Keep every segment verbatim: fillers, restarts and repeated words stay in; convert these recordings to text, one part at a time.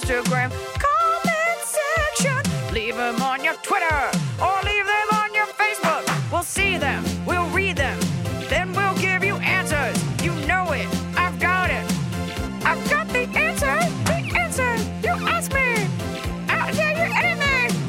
Instagram comment section. Leave them on your Twitter or leave them on your Facebook. We'll see them, we'll read them, then we'll give you answers. You know it, I've got it. I've got the answer, the answer. You ask me, I'll tell you anything.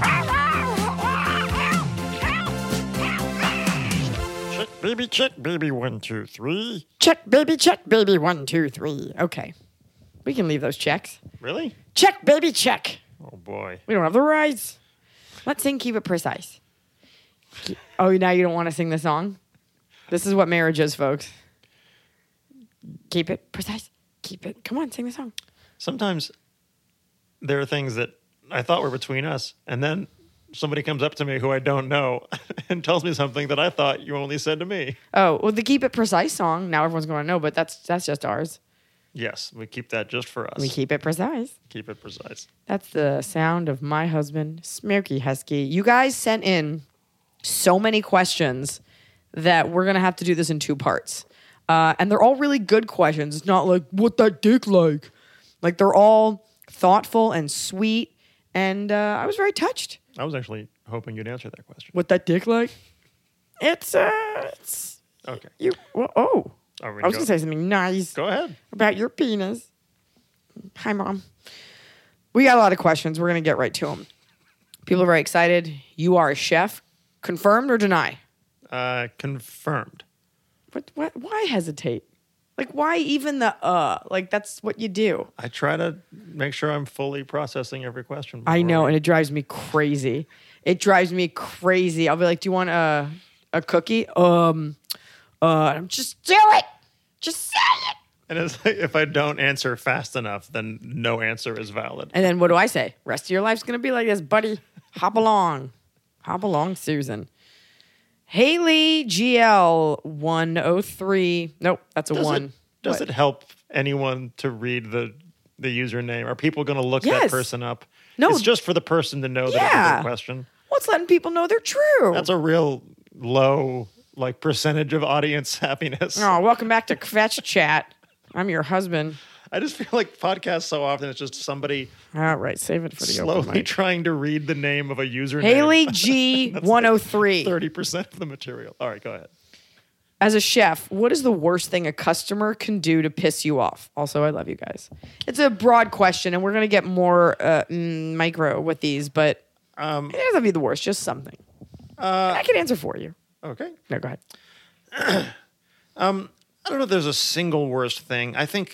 Check, baby, check, baby, one, two, three. Check, baby, check, baby, one, two, three. Okay. We can leave those checks. Really? Check, baby, check. Oh, boy. We don't have the rights. Let's sing Keep It Precise. Oh, now you don't want to sing the song? This is what marriage is, folks. Keep it precise. Keep it. Come on, sing the song. Sometimes there are things that I thought were between us, and then somebody comes up to me who I don't know and tells me something that I thought you only said to me. Oh, well, the Keep It Precise song, now everyone's going to know, but that's that's just ours. Yes, we keep that just for us. We keep it precise. Keep it precise. That's the sound of my husband, Smirky Husky. You guys sent in so many questions that we're going to have to do this in two parts. Uh, and they're all really good questions. It's not like, what that dick like? Like, they're all thoughtful and sweet. And uh, I was very touched. I was actually hoping you'd answer that question. What that dick like? It's, uh, it's... Okay. You, well, oh. I I was going to say something nice. Go ahead. About your penis. Hi, Mom. We got a lot of questions. We're going to get right to them. People are very excited. You are a chef. Confirmed or deny? Uh, confirmed. What, what, why hesitate? Like, why even the uh? Like, that's what you do. I try to make sure I'm fully processing every question. I know, I... and it drives me crazy. It drives me crazy. I'll be like, do you want a, a cookie? Um, uh, I'm just do it. Just say it. And it's like, if I don't answer fast enough, then no answer is valid. And then what do I say? Rest of your life's going to be like this, buddy. Hop along. Hop along, Susan. Haley G L one oh three. Nope, that's a does one. It, does what? it help anyone to read the the username? Are people going to look Yes. that person up? No. It's just for the person to know that it's a Yeah. good question. What's letting people know they're true? That's a real low like percentage of audience happiness. Oh, welcome back to Kvetch Chat. I'm your husband. I just feel like podcasts so often it's just somebody All right, save it for the open slowly mic. trying to read the name of a username. Haley G one oh three. thirty percent of the material. All right, go ahead. As a chef, what is the worst thing a customer can do to piss you off? Also, I love you guys. It's a broad question, and we're going to get more uh, mm, micro with these, but Um, it doesn't have to be the worst, just something. uh, I can answer for you. okay. No, go ahead. I don't know if there's a single worst thing. I think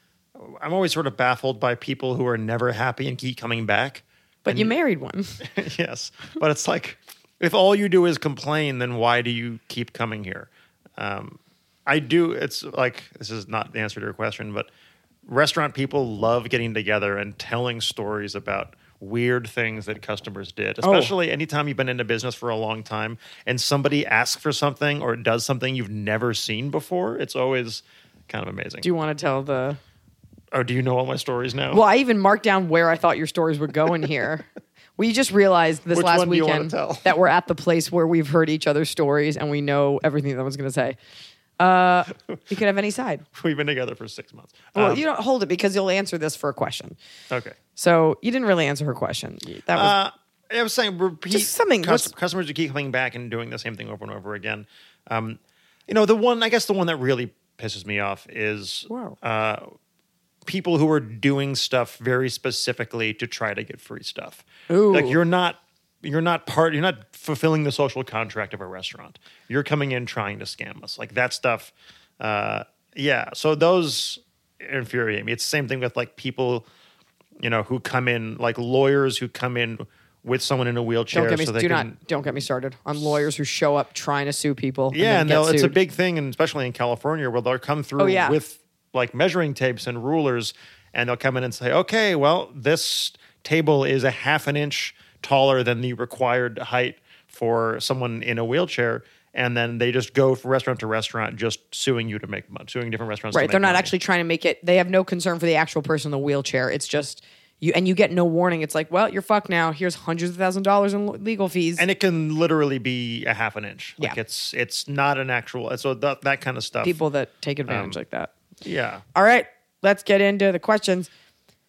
I'm always sort of baffled by people who are never happy and keep coming back. But And- you married one. Yes. But it's like, if all you do is complain, then why do you keep coming here? Um, I do. It's like, this is not the answer to your question, but restaurant people love getting together and telling stories about weird things that customers did, especially oh. anytime you've been in a business for a long time and somebody asks for something or does something you've never seen before. It's always kind of amazing. Do you want to tell the... Or do you know all my stories now? Well, I even marked down where I thought your stories would go in here. We just realized this Which last one do you weekend wanna tell? that we're at the place where we've heard each other's stories and we know everything that I was going to say. Uh, you could have any side. We've been together for six months. Well, Um, you don't hold it because you'll answer this for a question. Okay. So you didn't really answer her question. That was Uh, I was saying, repeat Just something- cus- what's- customers who keep coming back and doing the same thing over and over again. Um, you know, the one, I guess the one that really pisses me off is Wow. uh, people who are doing stuff very specifically to try to get free stuff. Ooh. Like you're not, you're not part, you're not fulfilling the social contract of a restaurant. You're coming in trying to scam us. Like that stuff. Uh, yeah. So those infuriate me. It's the same thing with like people, you know, who come in, like lawyers who come in with someone in a wheelchair. don't get me so they do can, not don't get me started on lawyers who show up trying to sue people. Yeah, and, and then they'll, get it's a sued. big thing, and especially in California, where they'll come through Oh, yeah. with like measuring tapes and rulers, and they'll come in and say, "Okay, well, this table is a half an inch taller than the required height for someone in a wheelchair." And then they just go from restaurant to restaurant, just suing you to make money, suing different restaurants. Right, to make they're not money. actually trying to make it. They have no concern for the actual person in the wheelchair. It's just you, and you get no warning. It's like, well, you're fucked now. Here's hundreds of thousand dollars in legal fees. And it can literally be a half an inch. Like Yeah. it's it's not an actual. So that that kind of stuff. People that take advantage Um, like that. Yeah. All right, let's get into the questions.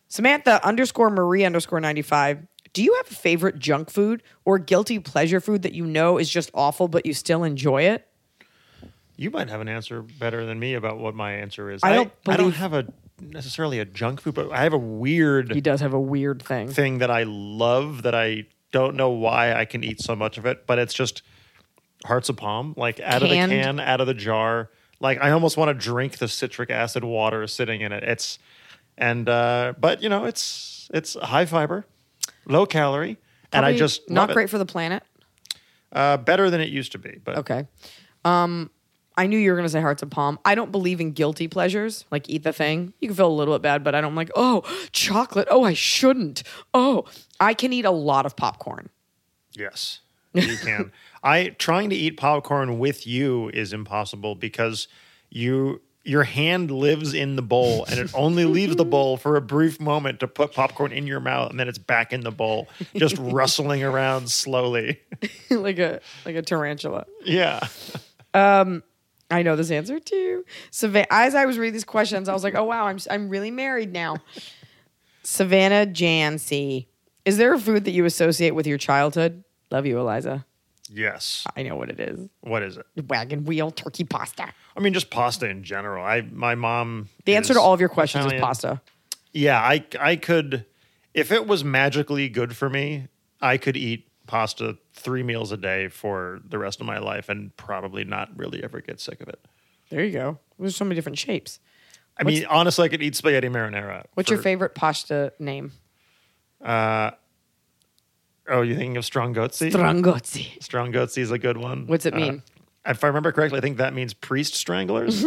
Samantha underscore Marie underscore ninety-five. Do you have a favorite junk food or guilty pleasure food that you know is just awful, but you still enjoy it? You might have an answer better than me about what my answer is. I don't I, I don't believe- have a necessarily a junk food, but I have a weird He does have a weird thing. thing that I love that I don't know why I can eat so much of it, but it's just Hearts of Palm, like out Canned? of the can, out of the jar. Like I almost want to drink the citric acid water sitting in it. It's and uh, but you know it's it's high fiber, low calorie, and I Probably just not love it. great for the planet. Uh, better than it used to be, but Okay. Um, I knew you were going to say Hearts of Palm. I don't believe in guilty pleasures, like eat the thing. You can feel a little bit bad, but I don't like, oh, chocolate. Oh, I shouldn't. Oh, I can eat a lot of popcorn. yes, you can. I trying to eat popcorn with you is impossible because you your hand lives in the bowl and it only leaves the bowl for a brief moment to put popcorn in your mouth and then it's back in the bowl, just rustling around slowly. like a like a tarantula. Yeah. I know this answer too. Sav- As I was reading these questions, I was like, oh, wow, I'm I'm really married now. Savannah Jancy. Is there a food that you associate with your childhood? Love you, Eliza. Yes. I know what it is. What is it? Wagon wheel turkey pasta. I mean, just pasta in general. I my mom. The answer is to all of your questions Italian. is pasta. Yeah, I I could, if it was magically good for me, I could eat pasta three meals a day for the rest of my life and probably not really ever get sick of it. There you go. There's so many different shapes. I mean, honestly, I could eat spaghetti marinara. What's for- your favorite pasta name? Oh, you're thinking of Strongozzi? Strangozzi. Strongozzi is a good one. What's it mean? Uh, if I remember correctly, I think that means priest stranglers.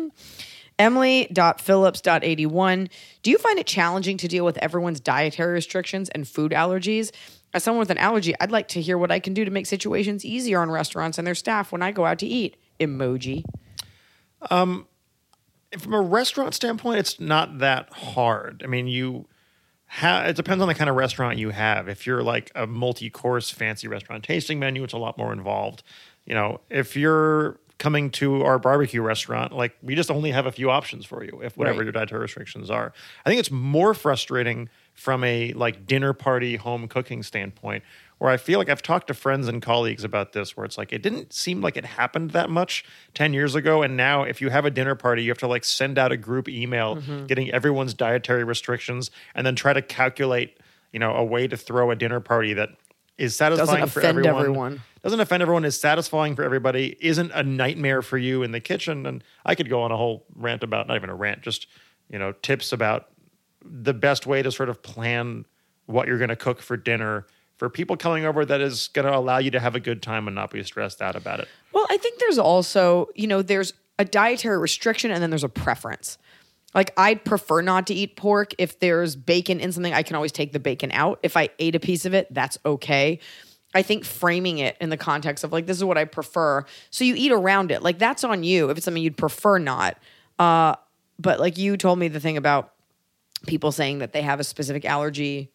Emily dot Phillips dot eighty-one. Do you find it challenging to deal with everyone's dietary restrictions and food allergies? As someone with an allergy, I'd like to hear what I can do to make situations easier on restaurants and their staff when I go out to eat. Emoji. From a restaurant standpoint, it's not that hard. I mean, you have, it depends on the kind of restaurant you have. If you're like a multi-course fancy restaurant tasting menu, it's a lot more involved. You know, if you're coming to our barbecue restaurant, like we just only have a few options for you, if whatever Right. your dietary restrictions are. I think it's more frustrating from a like dinner party home cooking standpoint, where I feel like I've talked to friends and colleagues about this, where it's like it didn't seem like it happened that much ten years ago, and now if you have a dinner party, you have to like send out a group email Mm-hmm. getting everyone's dietary restrictions, and then try to calculate, you know, a way to throw a dinner party that is satisfying Doesn't for offend everyone. everyone. Doesn't offend everyone, is satisfying for everybody, isn't a nightmare for you in the kitchen. And I could go on a whole rant about, not even a rant, just, you know, tips about the best way to sort of plan what you're going to cook for dinner for people coming over that is going to allow you to have a good time and not be stressed out about it. Well, I think there's also, you know, there's a dietary restriction and then there's a preference. Like, I'd prefer not to eat pork. If there's bacon in something, I can always take the bacon out. If I ate a piece of it, that's okay. I think framing it in the context of like, this is what I prefer. So you eat around it. Like, that's on you if it's something you'd prefer not. Uh, but like you told me the thing about people saying that they have a specific allergy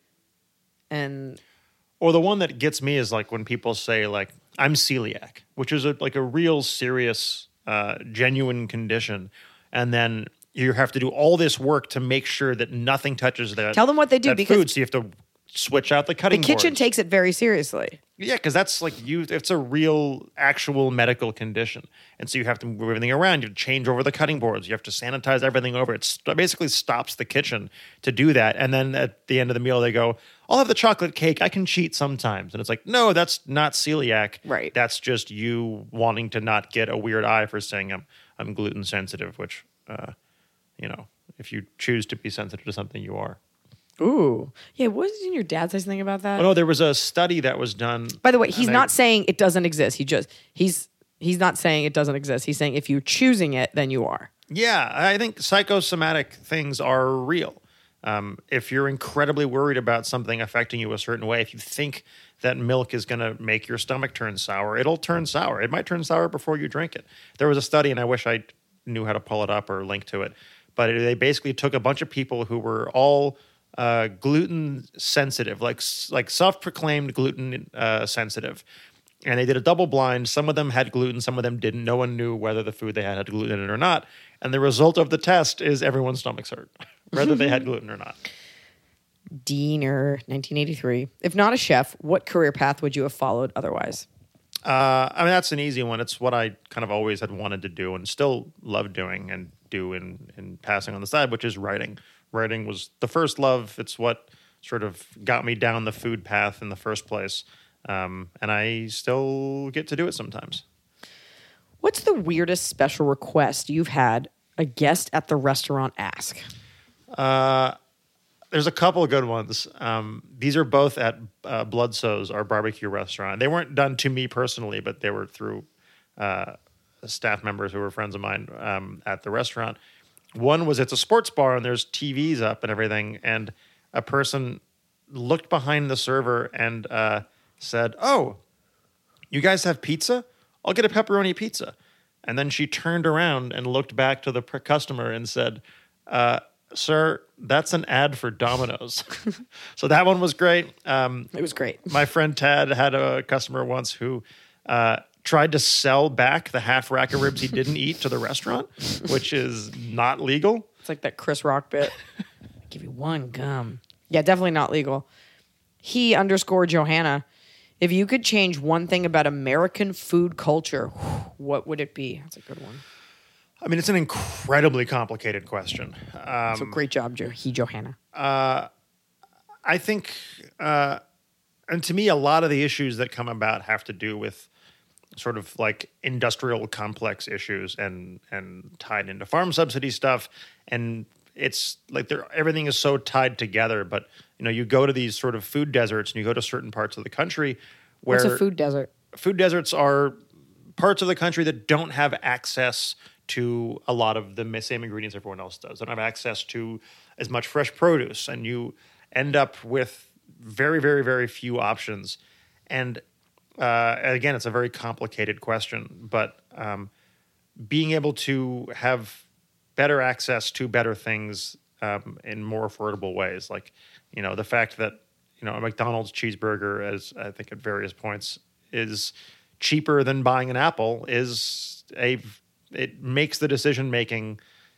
and Or the one that gets me is like when people say like, I'm celiac, which is a, like a real serious, uh, genuine condition. And then you have to do all this work to make sure that nothing touches that. Tell them what they do, that because food. So you have to switch out the the cutting kitchen boards. takes it very seriously. Yeah, because that's like you. It's a real, actual medical condition, and so you have to move everything around. You have to change over the cutting boards. You have to sanitize everything over. It st- basically stops the kitchen to do that. And then at the end of the meal, they go, "I'll have the chocolate cake. I can cheat sometimes." And it's like, no, that's not celiac. Right. That's just you wanting to not get a weird eye for saying I'm I'm gluten sensitive. Which, uh, you know, if you choose to be sensitive to something, you are. Ooh. Yeah, wasn't your dad say something about that? Oh no, there was a study that was done. By the way, he's and not they- saying it doesn't exist. He just he's he's not saying it doesn't exist. He's saying if you're choosing it, then you are. Yeah, I think psychosomatic things are real. Um, if you're incredibly worried about something affecting you a certain way, if you think that milk is going to make your stomach turn sour, it'll turn sour. It might turn sour before you drink it. There was a study, and I wish I knew how to pull it up or link to it, but it, they basically took a bunch of people who were all uh, gluten sensitive, like like self-proclaimed gluten uh, sensitive. And they did a double blind. Some of them had gluten, some of them didn't. No one knew whether the food they had had gluten in it or not. And the result of the test is everyone's stomachs hurt, whether they had gluten or not. Diener, nineteen eighty-three. If not a chef, what career path would you have followed otherwise? Uh, I mean, that's an easy one. It's what I kind of always had wanted to do and still love doing and do in, in passing on the side, which is writing. Writing was the first love. It's what sort of got me down the food path in the first place. Um, and I still get to do it sometimes. What's the weirdest special request you've had a guest at the restaurant ask? Uh, there's a couple of good ones. Um, these are both at uh, Bloodso's, our barbecue restaurant. They weren't done to me personally, but they were through uh, staff members who were friends of mine um, at the restaurant. One was it's a sports bar and there's T Vs up and everything, and a person looked behind the server and uh, said, "Oh, you guys have pizza? I'll get a pepperoni pizza." And then she turned around and looked back to the pr- customer and said, uh, "Sir, that's an ad for Domino's." So that one was great. Um, It was great. my friend Tad had a customer once who uh, tried to sell back the half rack of ribs he didn't eat to the restaurant, which is not legal. It's like that Chris Rock bit. I'll give you one gum. Yeah, definitely not legal. He underscore Johanna. If you could change one thing about American food culture, what would it be? That's a good one. I mean, it's an incredibly complicated question. Um, So great job, jo- he Johanna. I think, uh, and to me, a lot of the issues that come about have to do with sort of like industrial complex issues and and tied into farm subsidy stuff. And it's like they're, everything is so tied together. But, you know, you go to these sort of food deserts and you go to certain parts of the country where What's a food desert? food deserts are parts of the country that don't have access to a lot of the same ingredients everyone else does. They don't have access to as much fresh produce, and you end up with very, very, very few options. And uh, again, it's a very complicated question, but um, being able to have better access to better things um, in more affordable ways, like, you know, the fact that, you know, a McDonald's cheeseburger, as I think at various points, is cheaper than buying an apple, is a it makes the decision making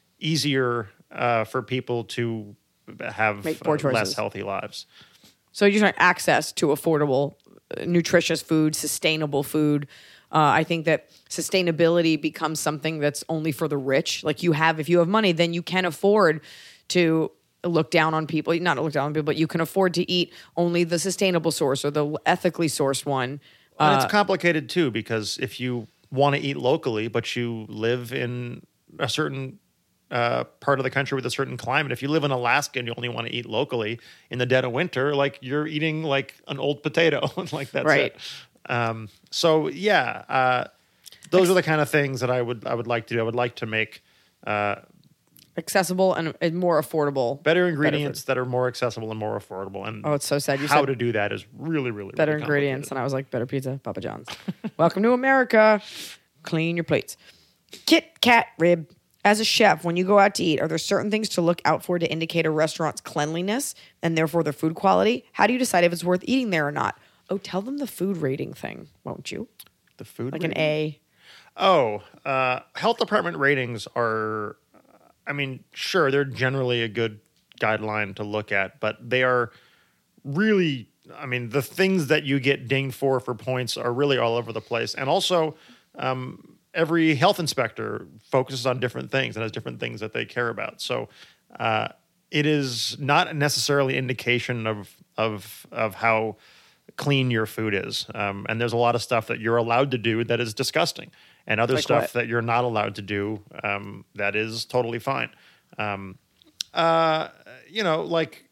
easier uh, for people to have Make poor uh, less choices. healthy lives. So you're talking access to affordable, uh, nutritious food, sustainable food. Uh, I think that sustainability becomes something that's only for the rich. Like you have, if you have money, then you can afford to look down on people. Not look down on people, but you can afford to eat only the sustainable source or the ethically sourced one. And Uh, it's complicated too, because if you want to eat locally, but you live in a certain uh, part of the country with a certain climate, if you live in Alaska and you only want to eat locally in the dead of winter, like you're eating like an old potato, like that's Right. it. Um, so yeah, uh, those are the kind of things that I would I would like to do. I would like to make uh, accessible and, and more affordable. better ingredients that are more accessible and more affordable. And Oh, it's so sad. You how said to do that is really, really, better really ingredients, complicated. and I was like, better pizza, Papa John's. Welcome to America. Clean your plates. Kit Kat rib. As a chef, when you go out to eat, are there certain things to look out for to indicate a restaurant's cleanliness and therefore their food quality? How do you decide if it's worth eating there or not? Oh, tell them the food rating thing, won't you? The food Like rating? an A. Oh, uh, health department ratings are, I mean, sure, they're generally a good guideline to look at, but they are really, I mean, the things that you get dinged for for points are really all over the place. And also, um, every health inspector focuses on different things and has different things that they care about. So uh, it is not necessarily indication of of of how clean your food is. Um, and there's a lot of stuff that you're allowed to do that is disgusting, and other Like stuff what? that you're not allowed to do um, that is totally fine. Um, uh, you know, like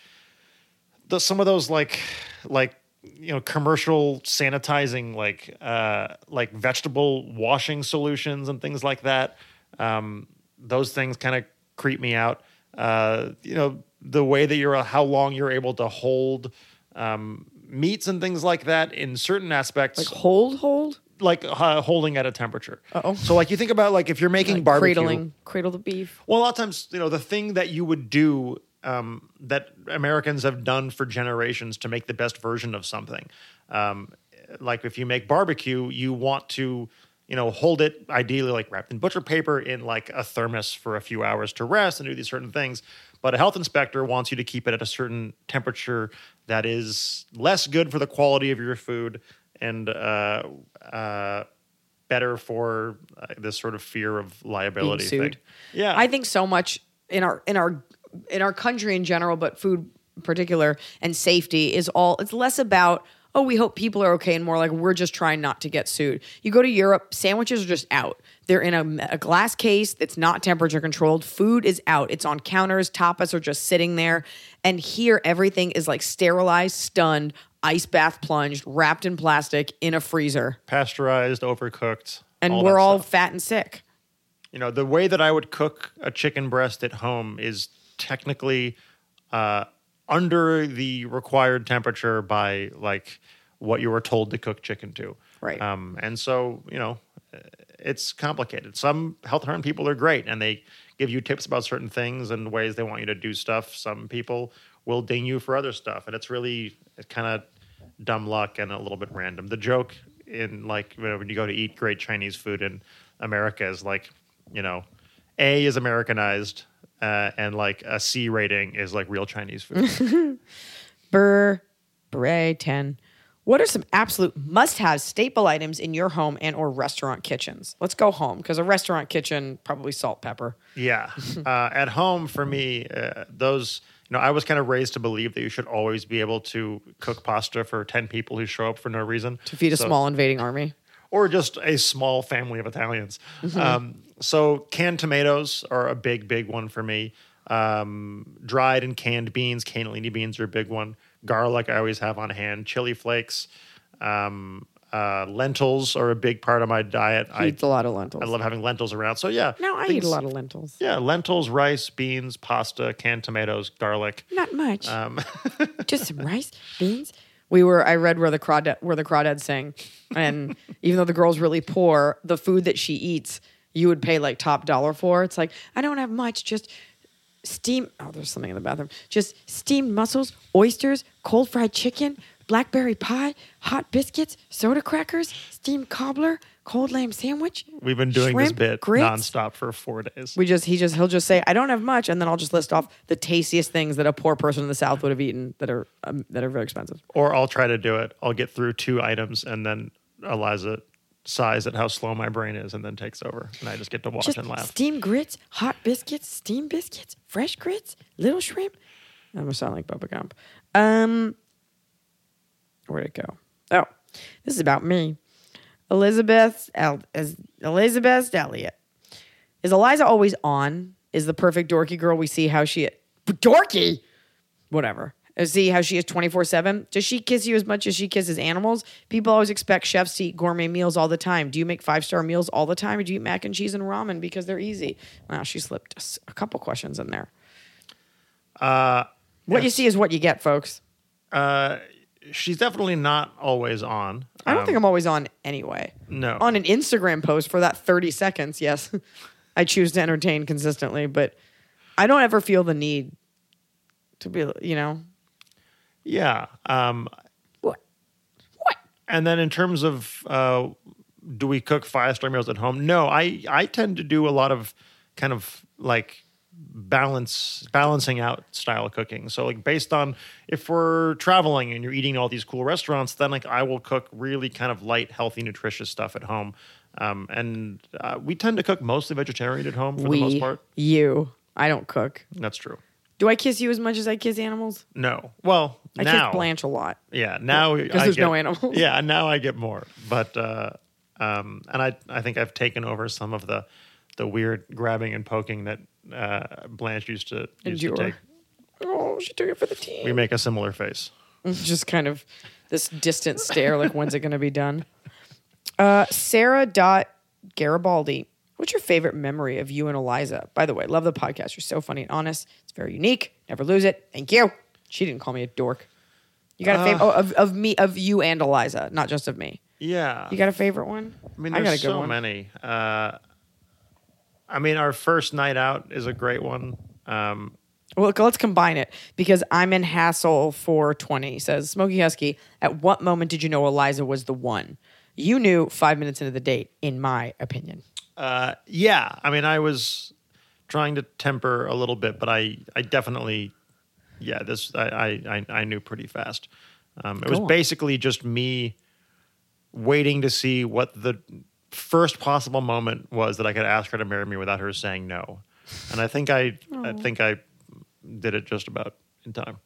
the, some of those like like you know commercial sanitizing like uh, like vegetable washing solutions and things like that. Um, those things kind of creep me out. Uh, you know, the way that you're how long you're able to hold um, meats and things like that in certain aspects, Like hold, hold? like uh, holding at a temperature. Uh-oh. So like you think about like if you're making Like barbecue, cradling, cradle the beef. well, a lot of times, you know, the thing that you would do um, that Americans have done for generations to make the best version of something. Um, like if you make barbecue, you want to, you know, hold it ideally like wrapped in butcher paper in like a thermos for a few hours to rest and do these certain things. But a health inspector wants you to keep it at a certain temperature that is less good for the quality of your food and uh, uh, better for uh, this sort of fear of liability Being sued. thing. Yeah, I think so much in our in our in our country in general, but food in particular and safety is all. It's less about, oh, we hope people are okay, and more like we're just trying not to get sued. You go to Europe, sandwiches are just out. They're in a, a glass case that's not temperature controlled. Food is out. It's on counters. Tapas are just sitting there. And here, everything is like sterilized, stunned, ice bath plunged, wrapped in plastic in a freezer. pasteurized, overcooked, And all we're that all stuff. fat and sick. You know, the way that I would cook a chicken breast at home is technically uh, under the required temperature by like what you were told to cook chicken to. Right. Um, and so, you know, it's complicated. Some health department people are great and they give you tips about certain things and ways they want you to do stuff. Some people will ding you for other stuff. And it's really kind of dumb luck and a little bit random. The joke in like, you know, when you go to eat great Chinese food in America is like, you know, A is Americanized uh, and like a C rating is like real Chinese food. Burr, beret, ten. What are some absolute must-have staple items in your home and or restaurant kitchens? Let's go home, because a restaurant kitchen, probably salt, pepper. Yeah. Uh, at home, for me, uh, those, you know, I was kind of raised to believe that you should always be able to cook pasta for ten people who show up for no reason. To feed a So- small invading army. Or just a small family of Italians. Mm-hmm. Um, so canned tomatoes are a big, big one for me. Um, dried and canned beans, cannellini beans are a big one. Garlic I always have on hand. Chili flakes. Um, uh, lentils are a big part of my diet. He I, eats a lot of lentils. I love having lentils around. So yeah. No, I eat things- a lot of lentils. Yeah, lentils, rice, beans, pasta, canned tomatoes, garlic. Not much. Um, Just some rice, beans. We were. I read where the crawdad where the crawdads sing, and even though the girl's really poor, the food that she eats, you would pay like top dollar for. It's like, I don't have much, just steam. Oh, there's something in the bathroom. Just steamed mussels, oysters, cold fried chicken, blackberry pie, hot biscuits, soda crackers, steamed cobbler, cold lamb sandwich. we've been doing this shrimp, bit grits. nonstop for four days. We just he just he'll just say, I don't have much, and then I'll just list off the tastiest things that a poor person in the South would have eaten that are um, that are very expensive. Or I'll try to do it. I'll get through two items and then Eliza sighs at how slow my brain is and then takes over. And I just get to watch Just and laugh. steamed grits, hot biscuits, steamed biscuits, fresh grits, little shrimp. I'm gonna sound like Bubba Gump. Um, where'd it go? Oh, this is about me. Elizabeth El- as Elizabeth Elliott. Is Eliza always on? Is the perfect dorky girl we see how she dorky? Whatever. See how she is twenty-four seven? Does she kiss you as much as she kisses animals? People always expect chefs to eat gourmet meals all the time. Do you make five-star meals all the time, or do you eat mac and cheese and ramen because they're easy? Wow, she slipped us a couple questions in there. Uh, What you yes. see is what you get, folks. Uh, she's definitely not always on. I don't Um, think I'm always on anyway. No. On an Instagram post for that thirty seconds, yes. I choose to entertain consistently, but I don't ever feel the need to be, you know. Yeah. Um, What? What? and then in terms of uh, do we cook five-star meals at home? No, I, I tend to do a lot of kind of like balance balancing out style cooking. So like based on if we're traveling and you're eating all these cool restaurants, then like I will cook really kind of light, healthy, nutritious stuff at home. Um, and uh, we tend to cook mostly vegetarian at home for we, the most part. you. I don't cook. That's true. Do I kiss you as much as I kiss animals? No. Well, I now. kiss Blanche a lot. Yeah, now Because I there's get- no animals. Yeah, now I get more. But uh, um, and I I think I've taken over some of the the weird grabbing and poking that uh, Blanche used to used to Endure. take. Oh, she took it for the team. We make a similar face. Just kind of this distant stare, like when's it going to be done? Uh, Sarah dot Garibaldi. What's your favorite memory of you and Eliza? By the way, love the podcast. You're so funny and honest. It's very unique. Never lose it. Thank you. She didn't call me a dork. You got a favorite? Uh, Oh, of, of me, of you and Eliza, not just of me. Yeah. You got a favorite one? I mean, I got there's a good so one. many. Uh, I mean, our first night out is a great one. Um, Well, let's combine it because I'm in Hassel four twenty. Says Smokey Husky. At what moment did you know Eliza was the one? You knew five minutes into the date, in my opinion. Uh, yeah, I mean, I was trying to temper a little bit, but I, I definitely, yeah, this I, I, I knew pretty fast. Um, it was Cool. basically just me waiting to see what the first possible moment was that I could ask her to marry me without her saying no. And I think I, I think I did it just about in time.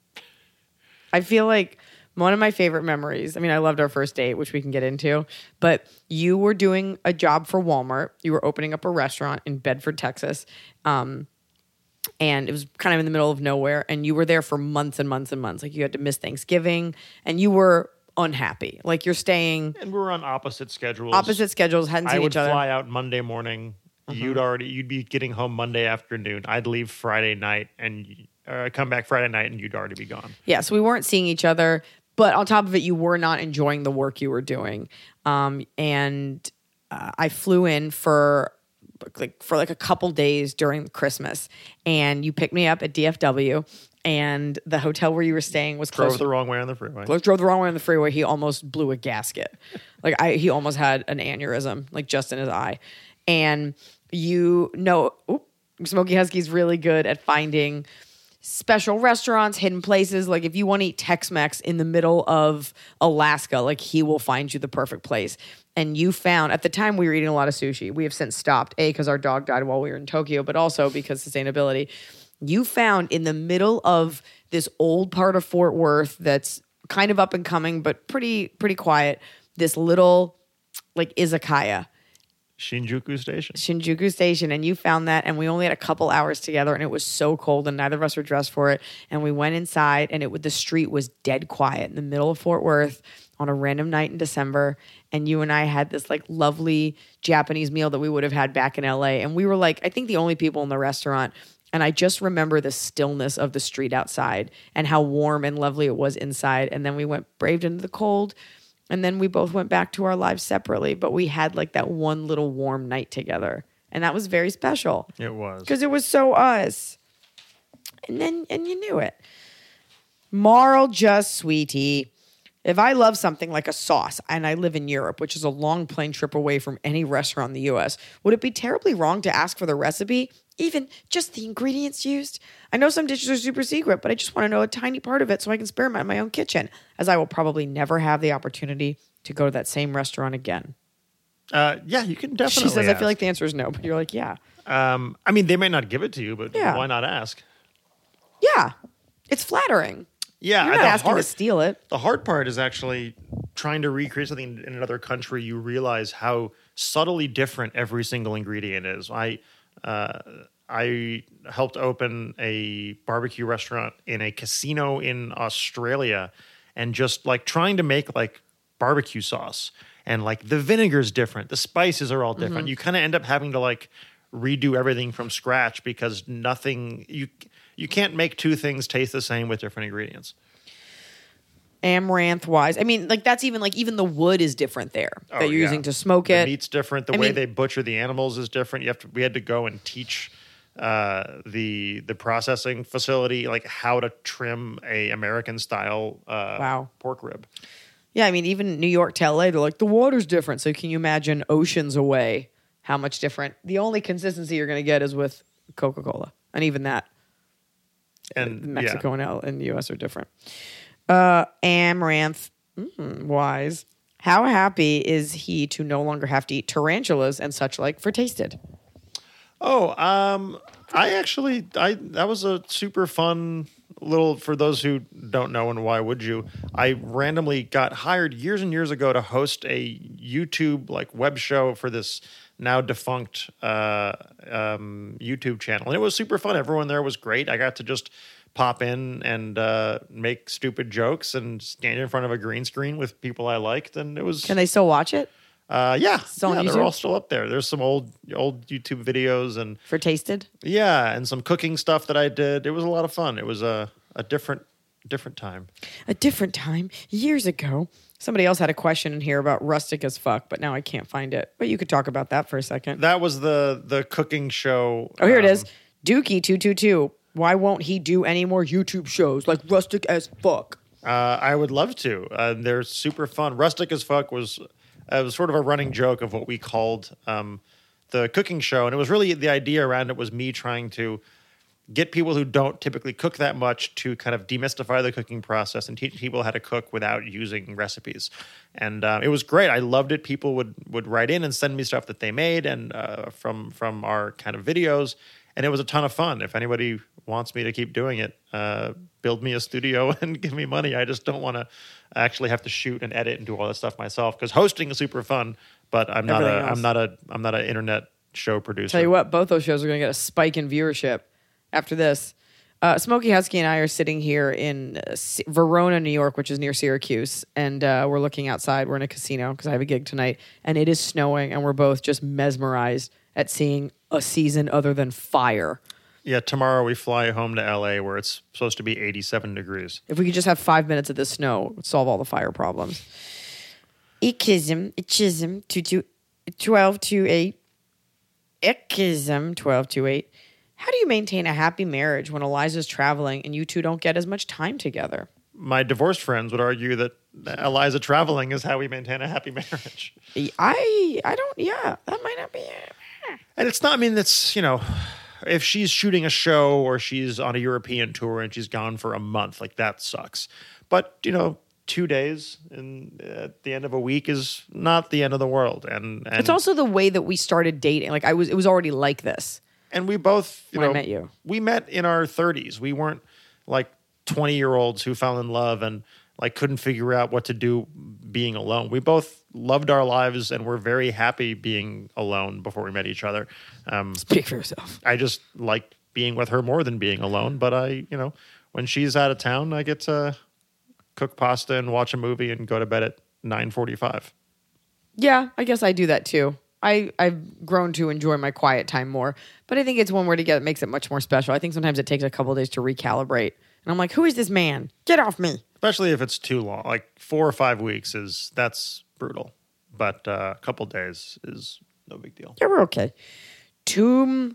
I feel like one of my favorite memories, I mean, I loved our first date, which we can get into, but you were doing a job for Walmart. You were opening up a restaurant in Bedford, Texas. Um, and it was kind of in the middle of nowhere. And you were there for months and months and months. Like you had to miss Thanksgiving and you were unhappy. Like you're staying And we were on opposite schedules. opposite schedules, hadn't I seen would each other. fly out Monday morning. You'd already you'd be getting home Monday afternoon. I'd leave Friday night and uh, come back Friday night, and you'd already be gone. Yeah, so we weren't seeing each other. But on top of it, you were not enjoying the work you were doing. Um, and uh, I flew in for like for like a couple days during Christmas, and you picked me up at D F W, and the hotel where you were staying was Drove close. the wrong way on the freeway. Drove the wrong way on the freeway. He almost blew a gasket. Like I, he almost had an aneurysm, like just in his eye. And you know, oop, Smokey Husky's really good at finding special restaurants, hidden places. Like if you want to eat Tex-Mex in the middle of Alaska, like he will find you the perfect place. And you found, at the time we were eating a lot of sushi. We have since stopped, A, because our dog died while we were in Tokyo, but also because sustainability. You found in the middle of this old part of Fort Worth that's kind of up and coming, but pretty pretty quiet, this little like izakaya. Shinjuku Station. Shinjuku Station, and you found that, and we only had a couple hours together, and it was so cold, and neither of us were dressed for it. And we went inside, and it would, the street was dead quiet in the middle of Fort Worth on a random night in December. And you and I had this like lovely Japanese meal that we would have had back in L A. And we were like, I think the only people in the restaurant. And I just remember the stillness of the street outside and how warm and lovely it was inside. And then we went braved into the cold. And then we both went back to our lives separately, but we had like that one little warm night together. And that was very special. It was. Because it was so us. And then, and you knew it. Marl just sweetie. If I love something like a sauce and I live in Europe, which is a long plane trip away from any restaurant in the U S, would it be terribly wrong to ask for the recipe? Even just the ingredients used? I know some dishes are super secret, but I just want to know a tiny part of it so I can experiment in my own kitchen, as I will probably never have the opportunity to go to that same restaurant again. Uh, yeah, you can definitely She says, ask. I feel like the answer is no, but you're like, yeah. Um, I mean, they may not give it to you, but Yeah. why not ask? Yeah. It's flattering. Yeah, You're not the asking hard, to steal it. The hard part is actually trying to recreate something in another country. You realize how subtly different every single ingredient is. I uh, I helped open a barbecue restaurant in a casino in Australia, and just like trying to make like barbecue sauce, and like the vinegar's different, the spices are all different. Mm-hmm. You kind of end up having to like redo everything from scratch because nothing you. You can't make two things taste the same with different ingredients. Amaranth wise, I mean, like that's even like even the wood is different there Oh, that you're yeah. using to smoke The it. meat's different. The I way mean- they butcher the animals is different. You have to. We had to go and teach uh, the the processing facility like how to trim a American style uh, Wow. pork rib. Yeah, I mean, even New York to L A, they're like the water's different. So can you imagine oceans away how much different? The only consistency you're going to get is with Coca-Cola, and even that. And Mexico yeah. and, L- and the U S are different. Uh, Amaranth mm, wise, how happy is he to no longer have to eat tarantulas and such like for tasted? Oh, um, I actually, I that was a super fun little. For those who don't know, and why would you? I randomly got hired years and years ago to host a YouTube like web show for this now defunct uh, um, YouTube channel, and it was super fun. Everyone there was great. I got to just pop in and uh, make stupid jokes and stand in front of a green screen with people I liked, and it was. Can they still watch it Uh, yeah, Still on yeah, YouTube? they're all still up there. There's some old old YouTube videos and. for tasted? Yeah, and some cooking stuff that I did. It was a lot of fun. It was a, a different different time. A different time, years ago. Somebody else had a question in here about rustic as fuck, but now I can't find it. But you could talk about that for a second. That was the the cooking show. Oh, here it um, is. Dookie two two two. Why won't he do any more YouTube shows like rustic as fuck? Uh, I would love to. Uh, they're super fun. Rustic as fuck was uh, was sort of a running joke of what we called um, the cooking show, and it was really the idea around it was me trying to get people who don't typically cook that much to kind of demystify the cooking process and teach people how to cook without using recipes. And uh, it was great. I loved it. People would would write in and send me stuff that they made and uh, from from our kind of videos, and it was a ton of fun. If anybody wants me to keep doing it, uh, build me a studio and give me money. I just don't want to actually have to shoot and edit and do all that stuff myself, because hosting is super fun, but I'm not Everything a else. I'm not a I'm not an internet show producer. Tell you what, both those shows are going to get a spike in viewership after this. Uh, Smokey Husky and I are sitting here in uh, S- Verona, New York, which is near Syracuse, and uh, we're looking outside. We're in a casino because I have a gig tonight, and it is snowing, and we're both just mesmerized at seeing a season other than fire. Yeah, tomorrow we fly home to L A where it's supposed to be eighty-seven degrees. If we could just have five minutes of this snow, it would solve all the fire problems. Echism, echism, two two, twelve two eight. Echism, twelve two eight. How do you maintain a happy marriage when Eliza's traveling and you two don't get as much time together? My divorced friends would argue that Eliza traveling is how we maintain a happy marriage. I I don't. Yeah, that might not be it. And it's not, I mean, it's, you know, if she's shooting a show or she's on a European tour and she's gone for a month, like that sucks. But, you know, two days in, at the end of a week is not the end of the world. And, and It's also the way that we started dating. Like I was, it was already like this. And we both, you When I know, met you. we met in our thirties. We weren't like twenty year olds who fell in love and like couldn't figure out what to do being alone. We both loved our lives and were very happy being alone before we met each other. Um, Speak for yourself. I just like being with her more than being alone. But I, you know, when she's out of town, I get to cook pasta and watch a movie and go to bed at nine forty-five. Yeah, I guess I do that too. I, I've grown to enjoy my quiet time more, but I think it's when we're together, it makes it much more special. I think sometimes it takes a couple of days to recalibrate. And I'm like, who is this man? Get off me. Especially if it's too long. Like four or five weeks is, that's brutal. But uh, a couple days is no big deal. Yeah, we're okay. Tomb,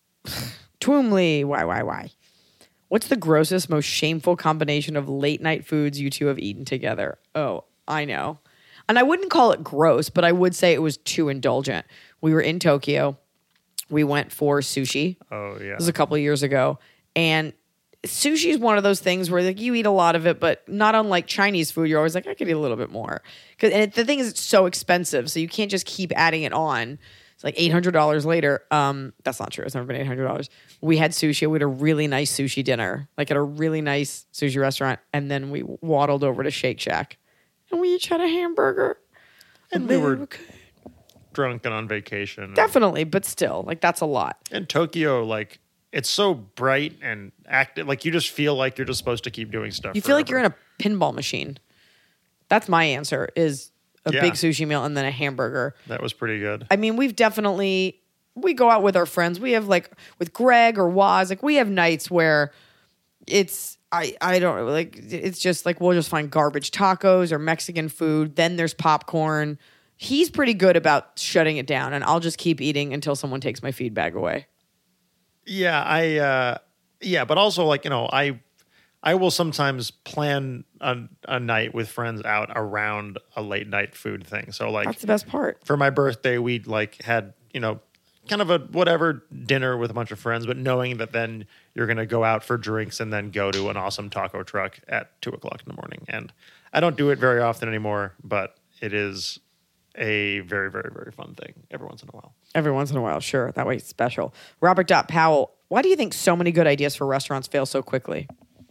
Toomley, why, why, why? What's the grossest, most shameful combination of late night foods you two have eaten together? Oh, I know. And I wouldn't call it gross, but I would say it was too indulgent. We were in Tokyo. We went for sushi. Oh, yeah. This was a couple of years ago. And sushi is one of those things where like you eat a lot of it, but not unlike Chinese food, you're always like, I could eat a little bit more. Cause, and it, the thing is, it's so expensive, so you can't just keep adding it on. It's like eight hundred dollars later. Um, that's not true. It's never been eight hundred dollars. We had sushi. We had a really nice sushi dinner, like at a really nice sushi restaurant. And then we waddled over to Shake Shack. And we each had a hamburger. And we were drunk and on vacation. Definitely, but still, like that's a lot. And Tokyo, like, it's so bright and active. Like, you just feel like you're just supposed to keep doing stuff. You feel like forever. you're in a pinball machine. That's my answer, is a Yeah. big sushi meal and then a hamburger. That was pretty good. I mean, we've definitely, we go out with our friends. We have like, with Greg or Waz, like we have nights where it's, I, I don't know, like, it's just like, we'll just find garbage tacos or Mexican food. Then there's popcorn. He's pretty good about shutting it down, and I'll just keep eating until someone takes my feed bag away. Yeah, I, uh, yeah, but also, like, you know, I, I will sometimes plan a, a night with friends out around a late night food thing. So, like, That's the best part. for my birthday, we like had, you know, kind of a whatever dinner with a bunch of friends, but knowing that then you're going to go out for drinks and then go to an awesome taco truck at two o'clock in the morning. And I don't do it very often anymore, but it is a very, very, very fun thing every once in a while. Every once in a while, sure. That way it's special. Robert Dot Powell, why do you think so many good ideas for restaurants fail so quickly?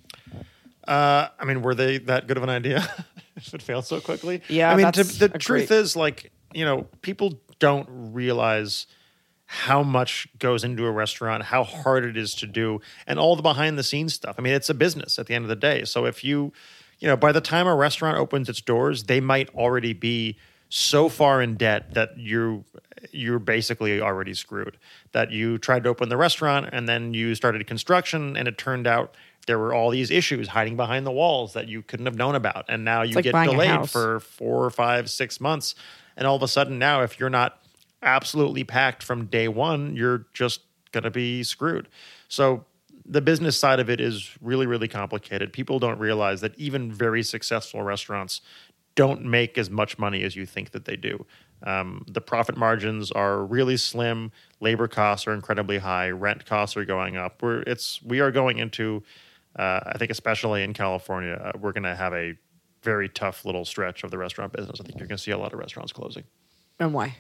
Uh, I mean, were they that good of an idea if it failed so quickly? Yeah, I mean, to, that's the a truth great- is, like, you know, people don't realize how much goes into a restaurant, how hard it is to do, and all the behind the scenes stuff. I mean, it's a business at the end of the day. So if you, you know, by the time a restaurant opens its doors, they might already be so far in debt that you you're basically already screwed. That you tried to open the restaurant and then you started construction, and it turned out there were all these issues hiding behind the walls that you couldn't have known about, and now you like get buying a delayed house. for four or five, six months, and all of a sudden now, if you're not absolutely packed from day one, you're just gonna be screwed. So the business side of it is really, really complicated. People don't realize that even very successful restaurants don't make as much money as you think that they do. Um, the profit margins are really slim. Labor costs are incredibly high. Rent costs are going up. We're it's we are going into, uh, I think, especially in California, uh, we're going to have a very tough little stretch of the restaurant business. I think you're going to see a lot of restaurants closing. And why?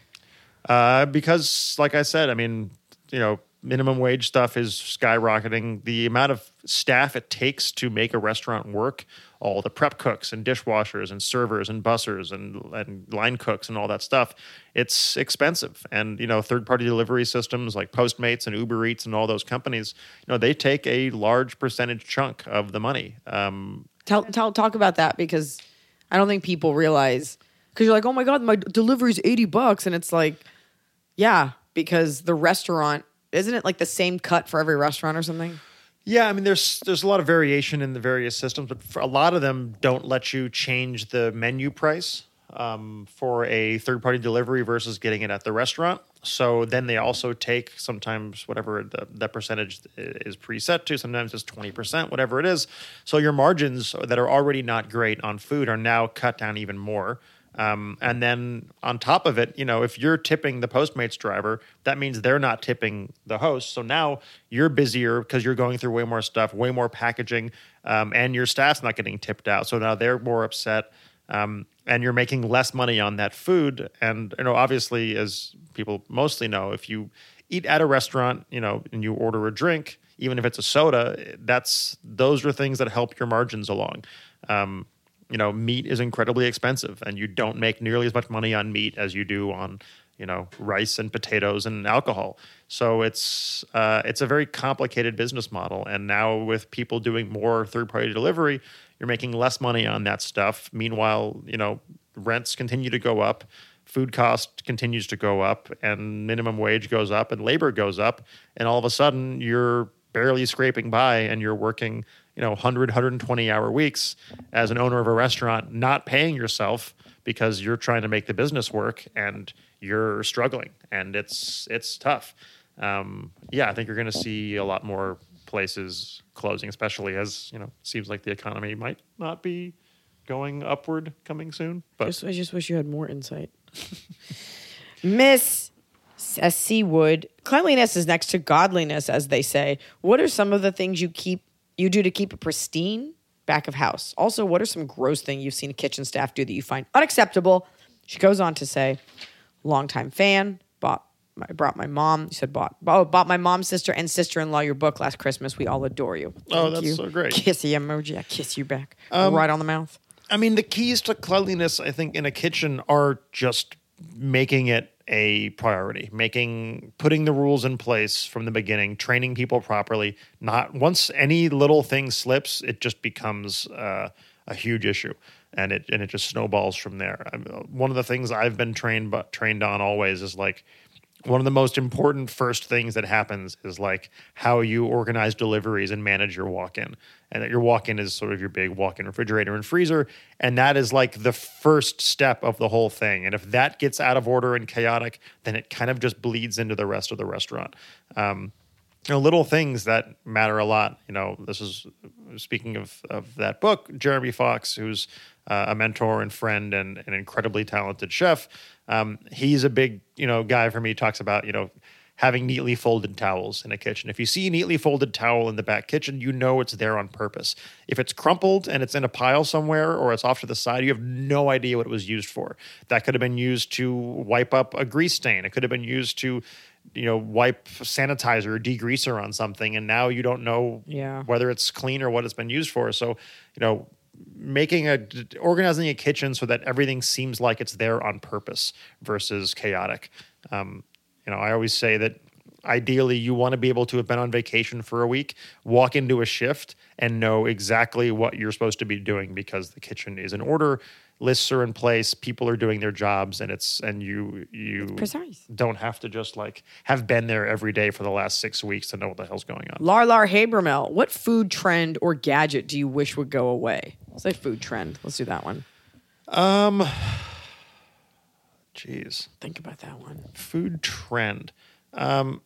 Uh, because, like I said, I mean, you know, minimum wage stuff is skyrocketing. The amount of staff it takes to make a restaurant work, all the prep cooks and dishwashers and servers and bussers and, and line cooks and all that stuff, it's expensive. And, you know, third-party delivery systems like Postmates and Uber Eats and all those companies, you know, they take a large percentage chunk of the money. Um, Tell, tell, talk about that, because I don't think people realize, because you're like, oh my God, my delivery's eighty bucks. And it's like, yeah, because the restaurant, isn't it like the same cut for every restaurant or something? Yeah, I mean, there's there's a lot of variation in the various systems, but for a lot of them don't let you change the menu price um, for a third-party delivery versus getting it at the restaurant. So then they also take sometimes whatever the, that percentage is preset to. Sometimes it's twenty percent, whatever it is. So your margins that are already not great on food are now cut down even more. Um, and then on top of it, you know, if you're tipping the Postmates driver, that means they're not tipping the host. So now you're busier because you're going through way more stuff, way more packaging, um, and your staff's not getting tipped out. So now they're more upset, um, and you're making less money on that food. And, you know, obviously, as people mostly know, if you eat at a restaurant, you know, and you order a drink, even if it's a soda, that's those are things that help your margins along. Um, You know, meat is incredibly expensive, and you don't make nearly as much money on meat as you do on, you know, rice and potatoes and alcohol. So it's uh, it's a very complicated business model. And now with people doing more third-party delivery, you're making less money on that stuff. Meanwhile, you know, rents continue to go up, food cost continues to go up, and minimum wage goes up, and labor goes up, and all of a sudden you're barely scraping by, and you're working, you know, one hundred, one hundred twenty hour weeks as an owner of a restaurant, not paying yourself because you're trying to make the business work and you're struggling, and it's it's tough. Um, yeah, I think you're going to see a lot more places closing, especially as, you know, it seems like the economy might not be going upward coming soon. But Just, I just wish you had more insight. Miss Seawood, cleanliness is next to godliness, as they say. What are some of the things you keep you do to keep it pristine back of house? Also, what are some gross things you've seen kitchen staff do that you find unacceptable? She goes on to say, longtime fan, bought I brought my mom, you said bought, oh, bought my mom, sister, and sister-in-law your book last Christmas. We all adore you. Oh, Thank that's you. so great. Kissy emoji. I kiss you back. Um, right on the mouth. I mean, the keys to cleanliness, I think, in a kitchen are just making it a priority, making, putting the rules in place from the beginning, training people properly. Not once any little thing slips, it just becomes uh, a huge issue, and it and it just snowballs from there. I mean, one of the things I've been trained but trained on always is like, one of the most important first things that happens is like how you organize deliveries and manage your walk-in. And that your walk-in is sort of your big walk-in refrigerator and freezer. And that is like the first step of the whole thing. And if that gets out of order and chaotic, then it kind of just bleeds into the rest of the restaurant. Um, you know, little things that matter a lot. You know, this is speaking of, of that book, Jeremy Fox, who's uh, a mentor and friend and an incredibly talented chef. Um, he's a big, you know, guy for me. He talks about, you know, having neatly folded towels in a kitchen. If you see a neatly folded towel in the back kitchen, you know it's there on purpose. If it's crumpled and it's in a pile somewhere or it's off to the side, you have no idea what it was used for. That could have been used to wipe up a grease stain. It could have been used to, you know, wipe sanitizer or degreaser on something, and now you don't know Yeah. whether it's clean or what it's been used for. So, you know, making a organizing a kitchen so that everything seems like it's there on purpose versus chaotic. Um, you know, I always say that ideally you want to be able to have been on vacation for a week, walk into a shift, and know exactly what you're supposed to be doing because the kitchen is in order, lists are in place, people are doing their jobs, and it's and you you Precise. don't have to just like have been there every day for the last six weeks to know what the hell's going on. Lar Lar Habermel, what food trend or gadget do you wish would go away? Say food trend. Let's do that one. Um, jeez. Think about that one. Food trend. Um,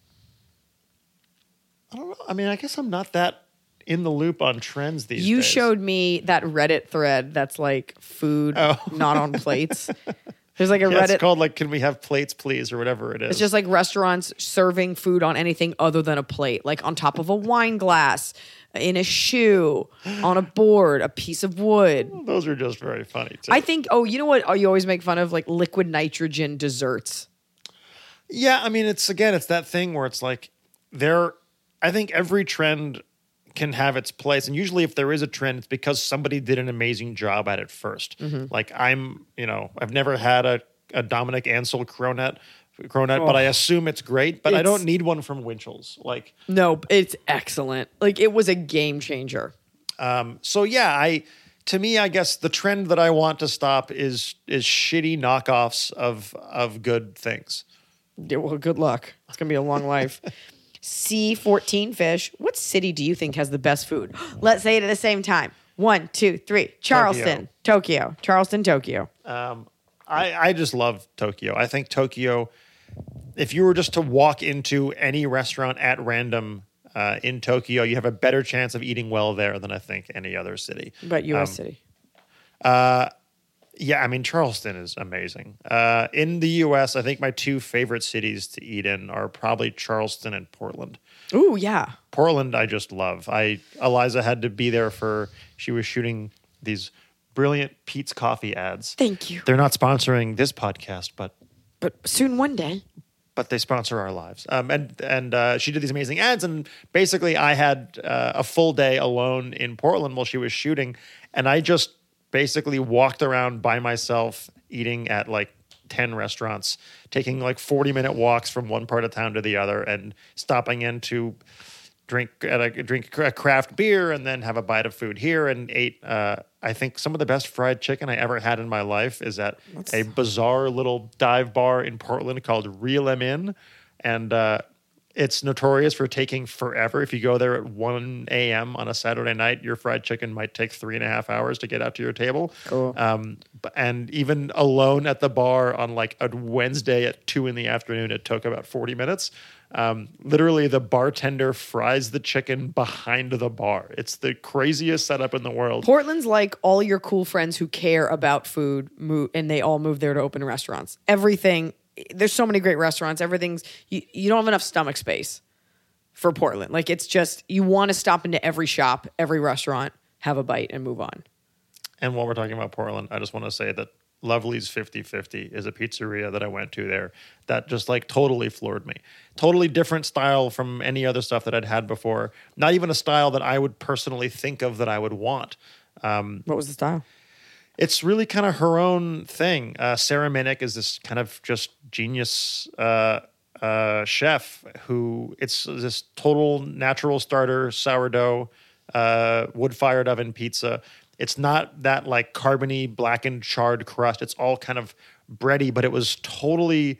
I don't know. I mean, I guess I'm not that in the loop on trends these You days. showed me that Reddit thread that's like food Oh. not on plates. There's like a Yeah, Reddit. it's called like, can we have plates, please, or whatever it is. It's just like restaurants serving food on anything other than a plate, like on top of a wine glass, in a shoe, on a board, a piece of wood. Those are just very funny too. I think, oh, you know what? Oh, you always make fun of like liquid nitrogen desserts. Yeah, I mean, it's again, it's that thing where it's like there. I think every trend can have its place, and usually, if there is a trend, it's because somebody did an amazing job at it first. Mm-hmm. Like I'm, you know, I've never had a, a Dominic Ansel cronut, cronut, oh. but I assume it's great. But it's, I don't need one from Winchell's. Like, no, it's excellent. Like it was a game changer. Um, so yeah, I. To me, I guess the trend that I want to stop is is shitty knockoffs of of good things. Yeah, well, good luck. It's gonna be a long life. C fourteen fish. What city do you think has the best food? Let's say it at the same time. One, two, three. Charleston, Tokyo. Tokyo. Charleston, Tokyo. Um, I, I just love Tokyo. I think Tokyo, if you were just to walk into any restaurant at random uh, in Tokyo, you have a better chance of eating well there than I think any other city. But U S um, city. Uh, yeah, I mean, Charleston is amazing. Uh, in the U S, I think my two favorite cities to eat in are probably Charleston and Portland. Ooh, yeah. Portland, I just love. I Eliza had to be there for, she was shooting these brilliant Pete's Coffee ads. Thank you. They're not sponsoring this podcast, but but soon one day. But they sponsor our lives. Um, and and uh, she did these amazing ads, and basically I had uh, a full day alone in Portland while she was shooting, and I just basically walked around by myself eating at like ten restaurants, taking like forty minute walks from one part of town to the other and stopping in to drink at a drink a craft beer and then have a bite of food here, and ate uh, I think some of the best fried chicken I ever had in my life is at That's... a bizarre little dive bar in Portland called Reel 'Em In, and uh, it's notorious for taking forever. If you go there at one a.m. on a Saturday night, your fried chicken might take three and a half hours to get out to your table. Cool. Um, and even alone at the bar on like a Wednesday at two in the afternoon, it took about forty minutes. Um, literally, the bartender fries the chicken behind the bar. It's the craziest setup in the world. Portland's like all your cool friends who care about food, move, and they all move there to open restaurants. Everything... There's so many great restaurants. Everything's you, you don't have enough stomach space for Portland. Like it's just you want to stop into every shop, every restaurant, have a bite, and move on. And while we're talking about Portland, I just want to say that Lovely's fifty fifty is a pizzeria that I went to there that just like totally floored me. Totally different style from any other stuff that I'd had before. Not even a style that I would personally think of that I would want. Um, what was the style? It's really kind of her own thing. Uh, Sarah Minnick is this kind of just genius uh, uh, chef who it's this total natural starter sourdough, uh, wood-fired oven pizza. It's not that like carbony, blackened, charred crust. It's all kind of bready, but it was totally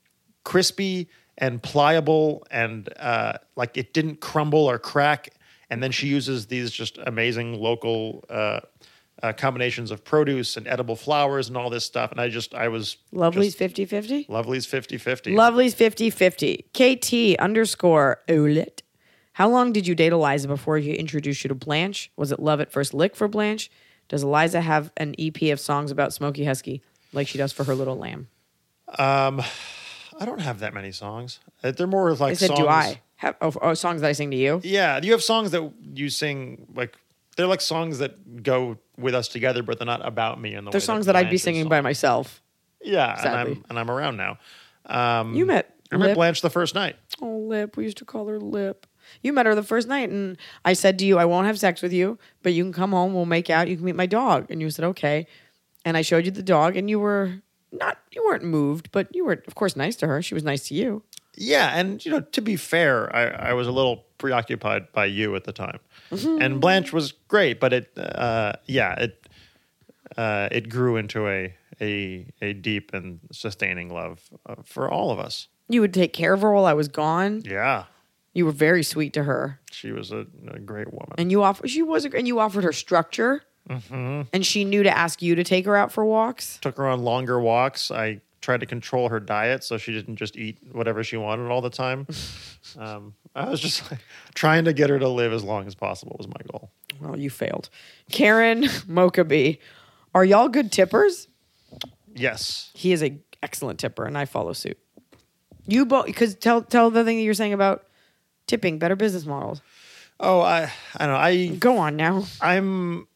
crispy and pliable and uh, like it didn't crumble or crack. And then she uses these just amazing local uh Uh, combinations of produce and edible flowers and all this stuff. And I just, I was... Lovely's fifty-fifty? Lovely's fifty-fifty. Lovely's fifty-fifty. K T underscore Olet. How long did you date Eliza before he introduced you to Blanche? Was it love at first lick for Blanche? Does Eliza have an E P of songs about Smokey Husky like she does for her little lamb? Um, I don't have that many songs. They're more like I said, songs... do I? Have, oh, oh, songs that I sing to you? Yeah. You have songs that you sing like... They're like songs that go with us together, but they're not about me. In the they're way songs that, that I'd be Blanche's singing song. by myself. Yeah, and Sadly. I'm and I'm around now. Um, You met I met Lip. Blanche the first night. Oh, Lip. We used to call her Lip. You met her the first night, and I said to you, I won't have sex with you, but you can come home, we'll make out, you can meet my dog. And you said, okay. And I showed you the dog, and you were not, you weren't moved, but you were, of course, nice to her. She was nice to you. Yeah, and you know, to be fair, I, I was a little preoccupied by you at the time, Mm-hmm. and Blanche was great, but it, uh, yeah, it, uh, it grew into a a a deep and sustaining love uh, for all of us. You would take care of her while I was gone. Yeah, You were very sweet to her, she was a, a great woman. and you offered. She was, a, and you offered her structure, Mm-hmm. and she knew to ask you to take her out for walks. Took her on longer walks. I tried to control her diet so she didn't just eat whatever she wanted all the time. um, I was just like, trying to get her to live as long as possible was my goal. Well, you failed. Karen Mokaby, are y'all good tippers? Yes. He is a excellent tipper, and I follow suit. You both, because tell tell the thing that you're saying about tipping, better business models. Oh, I I don't know. I Go on now. I'm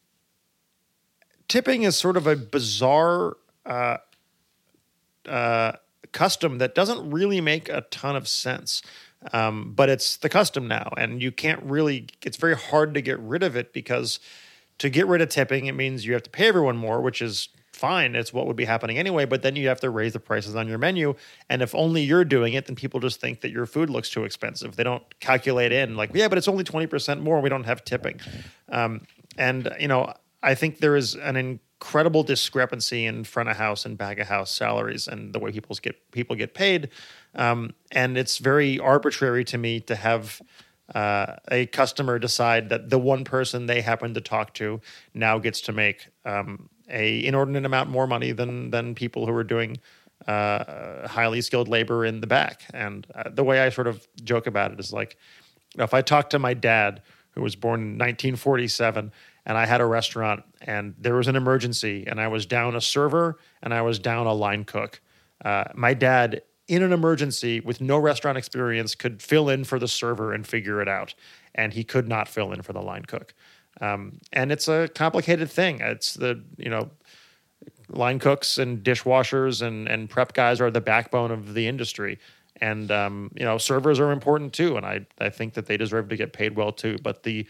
tipping is sort of a bizarre uh, uh, custom that doesn't really make a ton of sense. Um, but it's the custom now, and you can't really. It's very hard to get rid of it because to get rid of tipping, it means you have to pay everyone more, which is fine. It's what would be happening anyway. But then you have to raise the prices on your menu, and if only you're doing it, then people just think that your food looks too expensive. They don't calculate in like, yeah, but it's only twenty percent more. We don't have tipping, um, and you know, I think there is an incredible discrepancy in front of house and back of house salaries and the way people get people get paid. Um, and it's very arbitrary to me to have uh, a customer decide that the one person they happen to talk to now gets to make um, a inordinate amount more money than than people who are doing uh, highly skilled labor in the back. And uh, the way I sort of joke about it is like, if I talk to my dad, who was born in nineteen forty-seven, and I had a restaurant and there was an emergency and I was down a server and I was down a line cook, uh, my dad, in an emergency with no restaurant experience, could fill in for the server and figure it out. And he could not fill in for the line cook. Um, and it's a complicated thing. It's the, you know, line cooks and dishwashers and, and prep guys are the backbone of the industry. And, um, you know, servers are important too. And I, I think that they deserve to get paid well too. But the,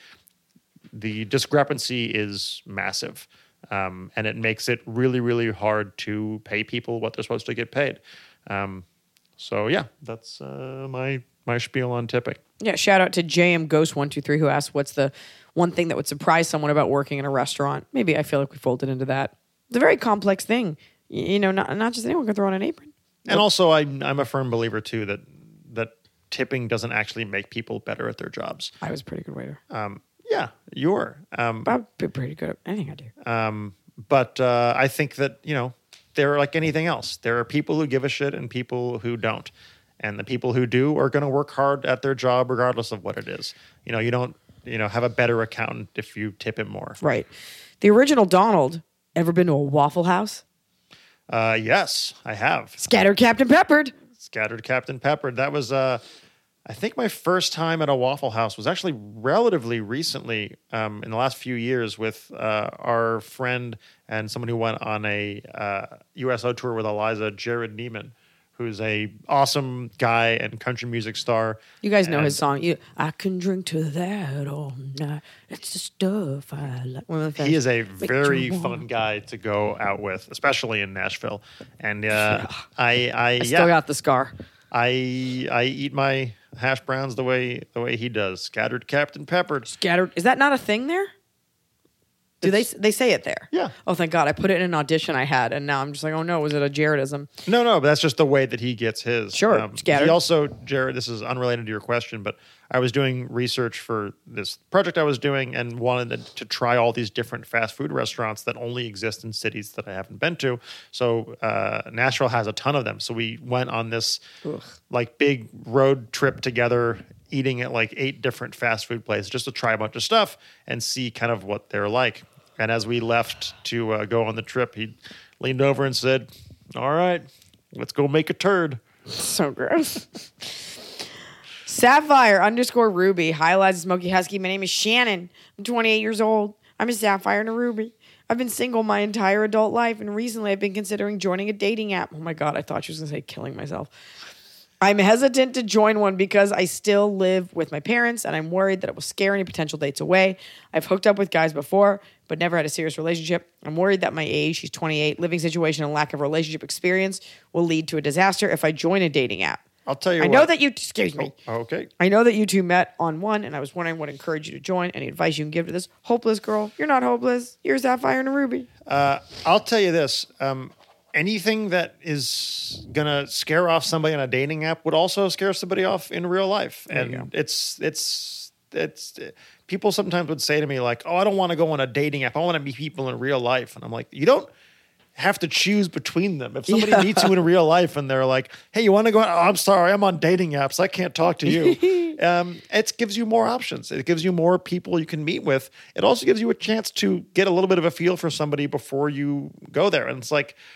the discrepancy is massive. Um, and it makes it really, really hard to pay people what they're supposed to get paid. Um, So yeah, that's uh, my my spiel on tipping. Yeah, shout out to J M Ghost one two three who asked, "What's the one thing that would surprise someone about working in a restaurant?" Maybe I feel like we folded into that. It's a very complex thing, you know. Not not just anyone can throw on an apron. And nope. also, I'm I'm a firm believer too that that tipping doesn't actually make people better at their jobs. I was a pretty good waiter. Um, yeah, you were. Um, I'd be pretty good at anything I do. Um, but uh, I think that you know. They're like anything else. There are people who give a shit and people who don't. And the people who do are going to work hard at their job regardless of what it is. You know, you don't, you know, have a better accountant if you tip him more. Right. The original Donald, ever been to a Waffle House? Uh, yes, I have. Scattered Captain Peppered. Scattered Captain Peppered. That was, uh, I think my first time at a Waffle House was actually relatively recently, um, in the last few years, with uh, our friend and someone who went on a uh, U S O tour with Eliza, Jared Neiman, who's a awesome guy and country music star. You guys know and his song. You, I can drink to that all night. It's the stuff I like. One of the He is a Make very you fun want. guy to go out with, especially in Nashville. And uh, I, I, I yeah, still got the scar. I, I eat my hash browns the way the way he does. Scattered Captain Peppered. Scattered. Is that not a thing there? Do they they say it there? Yeah. Oh, thank God. I put it in an audition I had, and now I'm just like, oh, no, was it a Jaredism? No, no, but that's just the way that he gets his. Sure, scattered. He also, Jared, this is unrelated to your question, but I was doing research for this project I was doing and wanted to try all these different fast food restaurants that only exist in cities that I haven't been to. So uh, Nashville has a ton of them. So we went on this Ugh. like big road trip together, eating at like eight different fast food places just to try a bunch of stuff and see kind of what they're like. And as we left to uh, go on the trip, he leaned over and said, "All right, let's go make a turd." So gross. Sapphire underscore Ruby highlights Smoky Husky. My name is Shannon. I'm twenty-eight years old. I'm a Sapphire and a Ruby. I've been single my entire adult life, and recently I've been considering joining a dating app. Oh my God, I thought she was going to say killing myself. I'm hesitant to join one because I still live with my parents, and I'm worried that it will scare any potential dates away. I've hooked up with guys before, but never had a serious relationship. I'm worried that my age, she's twenty-eight, living situation, and lack of relationship experience will lead to a disaster if I join a dating app. I'll tell you I what. know that you, excuse me. Oh, okay. I know that you two met on one, and I was wondering what encouraged you to join. Any advice you can give to this hopeless girl? You're not hopeless. You're a Sapphire and a Ruby. Uh, I'll tell you this. Um, anything that is going to scare off somebody on a dating app would also scare somebody off in real life. There you And go. it's, it's, it's, people sometimes would say to me like, "Oh, I don't want to go on a dating app. I want to meet people in real life." And I'm like, you don't have to choose between them. If somebody Yeah. meets you in real life and they're like, "Hey, you want to go?" Oh, I'm sorry, I'm on dating apps. I can't talk to you. um, it gives you more options. It gives you more people you can meet with. It also gives you a chance to get a little bit of a feel for somebody before you go there. And it's like,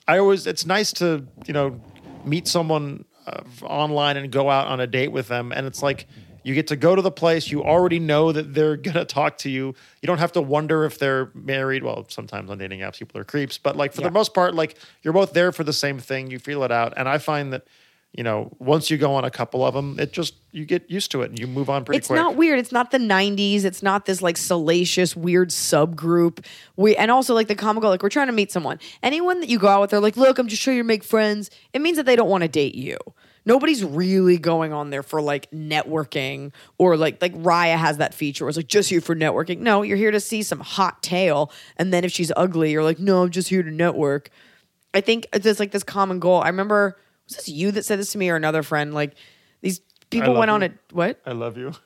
I always, it's nice to, you know, meet someone uh, online and go out on a date with them. And it's like, you get to go to the place. You already know that they're going to talk to you. You don't have to wonder if they're married. Well, sometimes on dating apps, people are creeps. But like for Yeah. the most part, like you're both there for the same thing. You feel it out. And I find that, you know, once you go on a couple of them, it just, you get used to it and you move on pretty It's quick. not weird. It's not the nineties. It's not this like salacious, weird subgroup. We and also like the comic goal, like we're trying to meet someone. Anyone that you go out with, they're like, look, I'm just trying to make friends. It means that they don't want to date you. Nobody's really going on there for like networking or like like Raya has that feature where it's like just here for networking. No, you're here to see some hot tail. And then if she's ugly, you're like, no, I'm just here to network. I think there's like this common goal. I remember, was this you that said this to me or another friend? Like these people love went on you. a what? I love you.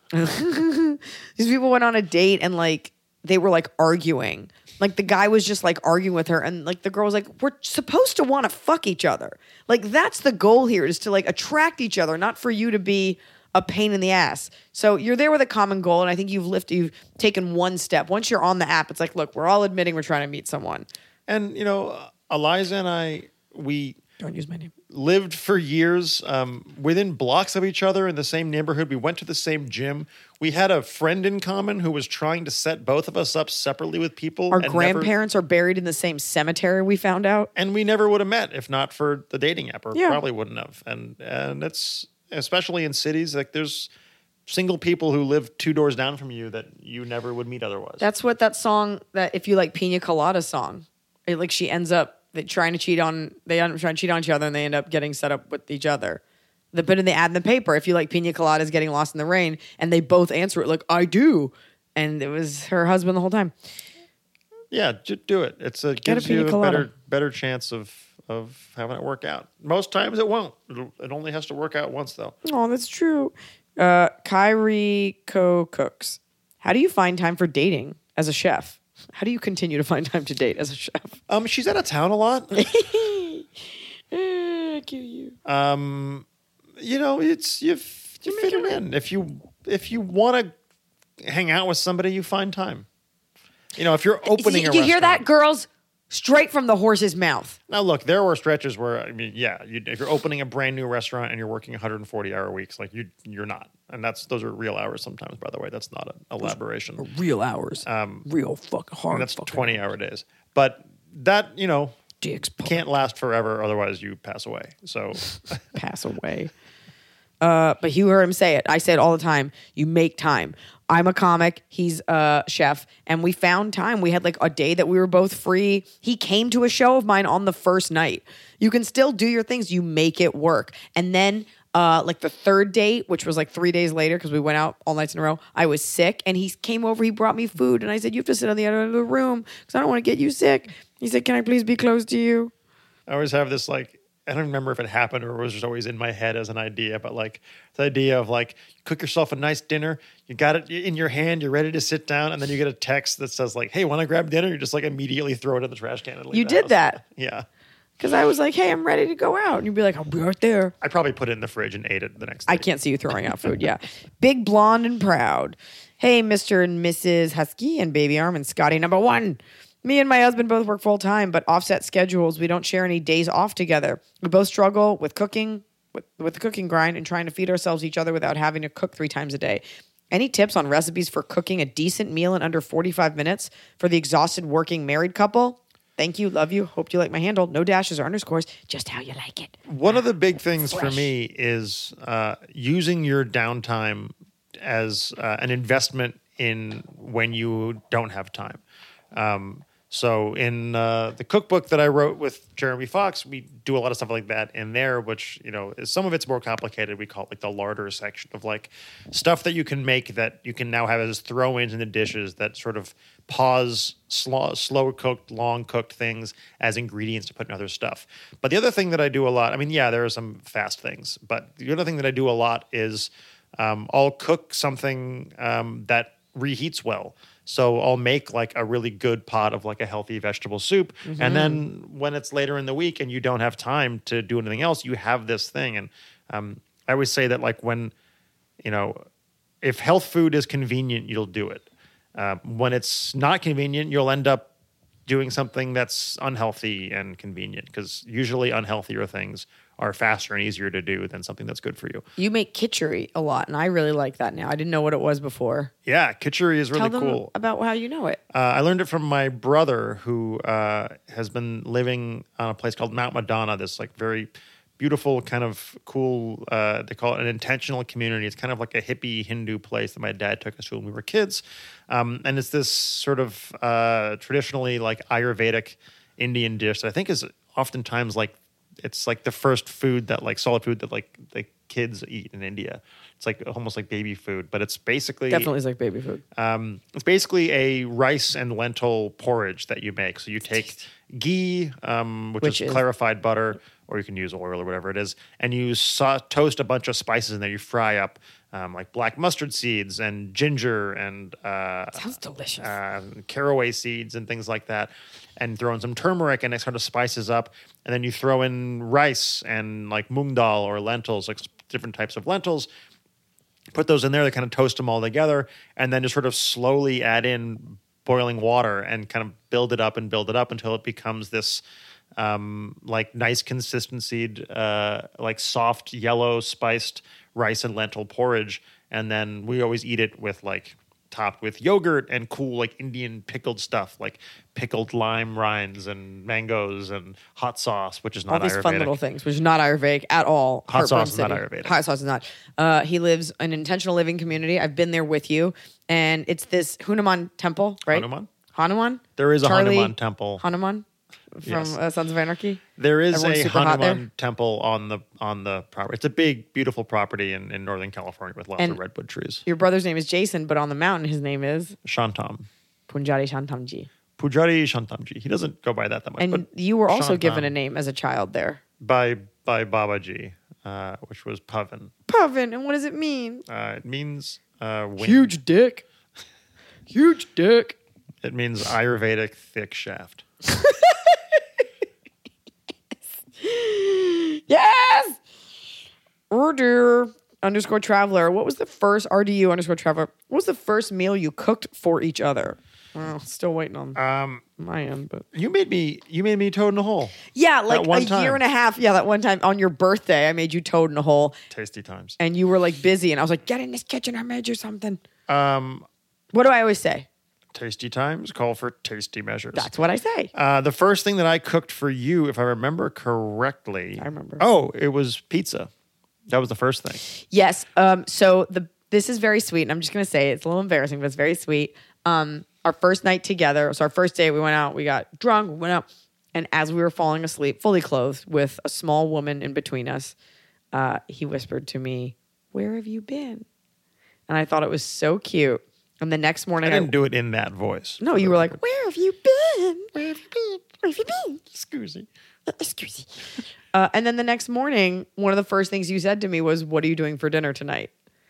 These people went on a date and like they were like arguing. Like the guy was just like arguing with her and like the girl was like, we're supposed to want to fuck each other. Like that's the goal here is to like attract each other, not for you to be a pain in the ass. So you're there with a common goal and I think you've lifted, you've taken one step. Once you're on the app, it's like, look, we're all admitting we're trying to meet someone. And, you know, Eliza and I, we Don't use my name. lived for years um, within blocks of each other in the same neighborhood. We went to the same gym. We had a friend in common who was trying to set both of us up separately with people. Our and never- grandparents are buried in the same cemetery, we found out. and we never would have met if not for the dating app, or Yeah. probably wouldn't have. And and it's especially in cities, like there's single people who live two doors down from you that you never would meet otherwise. That's what that song, that if you like Pina Colada song, it, like she ends up they trying to cheat on, they end up trying to cheat on each other and they end up getting set up with each other. They put in the ad in the paper, if you like Pina Coladas getting lost in the rain, and they both answer it like, I do. And it was her husband the whole time. Yeah, just do it. It's a Get a gives you pina a colada. better better chance of of having it work out. Most times it won't. It'll, it only has to work out once though. Oh, that's true. Uh, Kyrie Co Cooks. How do you find time for dating as a chef? How do you continue to find time to date as a chef? Um, she's out of town a lot. Eh, cute you. Um, you know, it's you f- you fit it in. If you if you want to hang out with somebody, you find time. You know, if you're opening you a you hear that, restaurant- girls? Straight from the horse's mouth. Now, look, there were stretches where I mean, yeah, you, if you're opening a brand new restaurant and you're working one hundred forty hour weeks, like you you're not, and that's those are real hours sometimes. By the way, that's not an elaboration. Real hours. Um, Real fucking hard. And that's twenty hour days. But that, you know, dicks can't last forever. Otherwise, you pass away. So, pass away. Uh, but you heard him say it. I say it all the time. You make time. I'm a comic. He's a chef. And we found time. We had like a day that we were both free. He came to a show of mine on the first night. You can still do your things. You make it work. And then uh, like the third date, which was like three days later because we went out all nights in a row, I was sick. And he came over. He brought me food. And I said, you have to sit on the other end of the room because I don't want to get you sick. He said, can I please be close to you? I always have this like, I don't remember if it happened or it was just always in my head as an idea, but like the idea of like, you cook yourself a nice dinner, you got it in your hand, you're ready to sit down, and then you get a text that says like, hey, want to grab dinner? You just like immediately throw it in the trash can and leave You the did house. that. Yeah. Because I was like, hey, I'm ready to go out. And you'd be like, I'll be right there. I probably put it in the fridge and ate it the next day. I can't see you throwing out food. Yeah. Big, blonde, and proud. Hey, Mister and Missus Husky and Baby Arm and Scotty number one. Me and my husband both work full time, but offset schedules. We don't share any days off together. We both struggle with cooking, with, with the cooking grind, and trying to feed ourselves each other without having to cook three times a day. Any tips on recipes for cooking a decent meal in under forty-five minutes for the exhausted working married couple? Thank you. Love you. Hope you like my handle. No dashes or underscores. Just how you like it. One of the big things for Fresh. me is uh, using your downtime as uh, an investment in when you don't have time. Um, so in uh, the cookbook that I wrote with Jeremy Fox, we do a lot of stuff like that in there, which, you know, is, some of it's more complicated. We call it like the larder section of like stuff that you can make that you can now have as throw-ins in the dishes that sort of pause slow, slow cooked, long cooked things as ingredients to put in other stuff. But the other thing that I do a lot, I mean, yeah, there are some fast things, but the other thing that I do a lot is um, I'll cook something um, that reheats well. So I'll make like a really good pot of like a healthy vegetable soup. Mm-hmm. And then when it's later in the week and you don't have time to do anything else, you have this thing. And um, I always say that like when, you know, if health food is convenient, you'll do it. Uh, when it's not convenient, you'll end up doing something that's unhealthy and convenient, because usually unhealthier things are faster and easier to do than something that's good for you. You make kitchery a lot, and I really like that now. I didn't know what it was before. Yeah, kitchery is really Tell them cool. about how you know it. Uh, I learned it from my brother, who uh, has been living on a place called Mount Madonna, this like very beautiful kind of cool, uh, they call it an intentional community. It's kind of like a hippie Hindu place that my dad took us to when we were kids. Um, and it's this sort of uh, traditionally like Ayurvedic Indian dish that I think is oftentimes like, it's like the first food that like solid food that like the kids eat in India. It's like almost like baby food, but it's basically Definitely is like baby food. um, it's basically a rice and lentil porridge that you make. So you take ghee, um, which, Which is, is- clarified butter, or you can use oil or whatever it is, and you sa- toast a bunch of spices in there. You fry up um, like black mustard seeds and ginger and uh, Sounds delicious. uh, caraway seeds and things like that, and throw in some turmeric, and it sort of spices up. And then you throw in rice and like mung dal or lentils, like different types of lentils. Put those in there, they kind of toast them all together, and then just sort of slowly add in boiling water and kind of build it up and build it up until it becomes this um, like nice consistency, uh, like soft yellow spiced rice and lentil porridge. And then we always eat it with like topped with yogurt and cool like Indian pickled stuff, like pickled lime rinds and mangoes and hot sauce, which is All not these Ayurvedic. fun little things, which is not Ayurvedic at all. Hot Heartburn sauce is not City. Ayurvedic. Hot sauce is not. Uh, he lives in an intentional living community. I've been there with you, and it's this Hanuman temple, right? Hanuman? Hanuman? There is a Charlie Hanuman temple. Hanuman from Yes. uh, Sons of Anarchy. There is Everyone's a super hot there. Hanuman temple on the on the property. It's a big, beautiful property in, in Northern California with lots And- of redwood trees. Your brother's name is Jason, but on the mountain, his name is Shantam. Punjari Shantamji. Pujari Shantamji. He doesn't go by that that much. And but you were also given Shantam a name as a child there. by by Babaji, uh, which was Pavan. Pavan, and what does it mean? Uh, it means uh, wing. Huge dick. Huge dick. It means Ayurvedic thick shaft. Yes. Order underscore traveler. What was the first R D U underscore traveler? What was the first meal you cooked for each other? Well, still waiting on Um, my end, but you made me. You made me toad in a hole. yeah, like one a time. year and a half. Yeah, that one time on your birthday, I made you toad in a hole, Tasty times. and you were like busy, and I was like, "Get in this kitchen, I made you something." Um, What do I always say? tasty times call for tasty measures. That's what I say. Uh, the first thing that I cooked for you, if I remember correctly, I remember. Oh, it was pizza. That was the first thing. Yes. Um, so the this is very sweet, and I'm just gonna say it. It's a little embarrassing, but it's very sweet. Um, our first night together, so our first day, we went out, we got drunk, we went out, and as we were falling asleep, fully clothed, with a small woman in between us, uh, he whispered to me, "Where have you been?" And I thought it was so cute. And the next I morning, didn't do it in that voice. no, you were like, "Where have you been? Where have you been? Where have you been?" Excuse me. Excuse me. Uh, and then the next morning, one of the first things you said to me was, "What are you doing for dinner tonight?"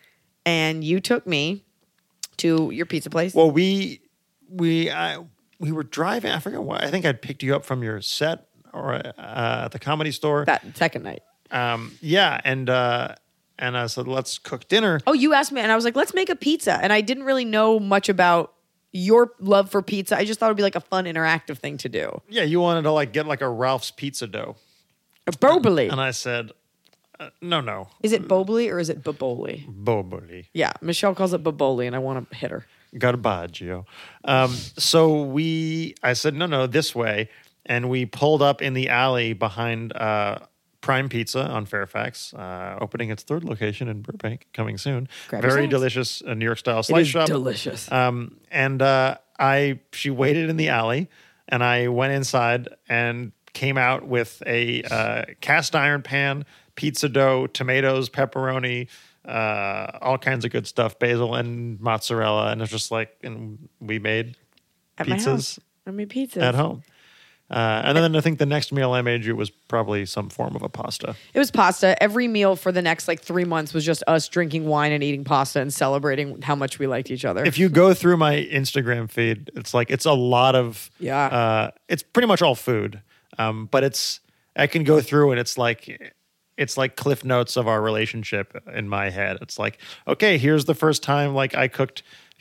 And you took me to your pizza place. Well, we we I, we were driving. I forget why. I think I'd picked you up from your set or uh, at the Comedy Store. that second night. Um, yeah, and uh, and I said, let's cook dinner. Oh, you asked me, and I was like, "Let's make a pizza." And I didn't really know much about your love for pizza. I just thought it'd be like a fun, interactive thing to do. Yeah, you wanted to like get like a Ralph's pizza dough, Boboli. and I said, uh, no, no, Is it Boboli or is it Boboli? Boboli. Yeah, Michelle calls it Boboli, and I want to hit her. Garbaggio. Um, so we, I said, no, no, this way. And we pulled up in the alley behind uh, Prime Pizza on Fairfax, uh, opening its third location in Burbank, coming soon. Grab your Very snacks. delicious uh, New York style It slice is shop. delicious. Um, and uh, I, she waited in the alley, and I went inside and came out with a uh, cast iron pan, pizza dough, tomatoes, pepperoni, uh, all kinds of good stuff, basil and mozzarella, and it's just like, and we made At my pizzas house. I made pizzas. at home. Uh, and then I think the next meal I made you was probably some form of a pasta. It was pasta. Every meal for the next like three months was just us drinking wine and eating pasta and celebrating how much we liked each other. If you go through my Instagram feed, it's like it's a lot of Yeah. Uh, it's pretty much all food, um, but it's I can go through and it's like it's like cliff notes of our relationship in my head. It's like, okay, here's the first time like I cooked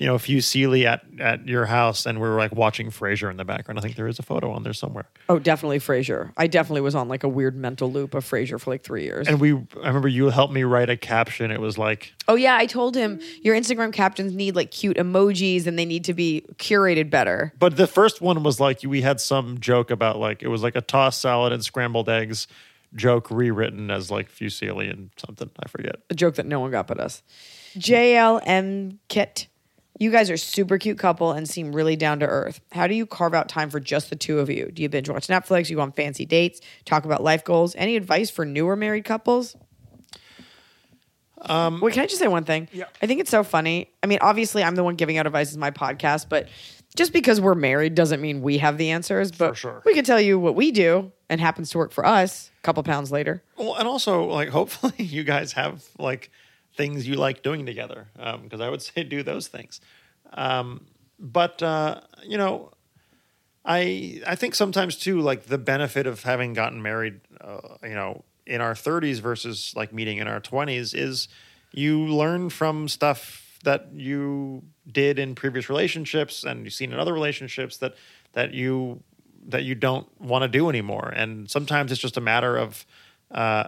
you know, Fusili at at your house, and we were like watching Frasier in the background. I think there is a photo on there somewhere. Oh, definitely Frasier. I definitely was on like a weird mental loop of Frasier for like three years. And we, I remember you helped me write a caption. It was like, oh yeah, I told him your Instagram captions need like cute emojis and they need to be curated better. but the first one was like we had some joke about like it was like a tossed salad and scrambled eggs joke rewritten as like Fusili and something. I forget. A joke that no one got but us. J L M Kit. You guys are super cute couple and seem really down to earth. How do you carve out time for just the two of you? Do you binge watch Netflix? You go on fancy dates? Talk about life goals? Any advice for newer married couples? Um, Wait, can I just say one thing? Yeah. I think it's so funny. I mean, obviously, I'm the one giving out advice in my podcast, but just because we're married doesn't mean we have the answers. But For sure. we can tell you what we do and happens to work for us a couple pounds later. Well, and also like hopefully you guys have like things you like doing together, because I would say do those things. Um, but uh, you know, I I think sometimes too, like the benefit of having gotten married, uh, you know, in our thirties versus like meeting in our twenties is you learn from stuff that you did in previous relationships and you've seen in other relationships that that you that you don't want to do anymore. And sometimes it's just a matter of uh,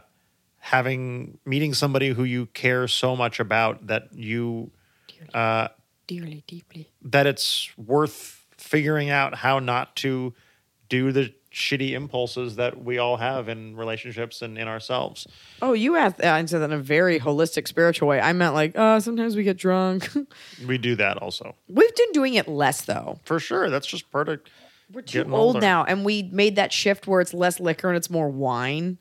having meeting somebody who you care so much about that you uh, Dearly, deeply. that it's worth figuring out how not to do the shitty impulses that we all have in relationships and in ourselves. Oh, you asked, uh, answered that in a very holistic, spiritual way. I meant like, uh, sometimes we get drunk. We do that also. We've been doing it less, though. For sure. That's just part of We're too getting old older. now, and we made that shift where it's less liquor and it's more wine.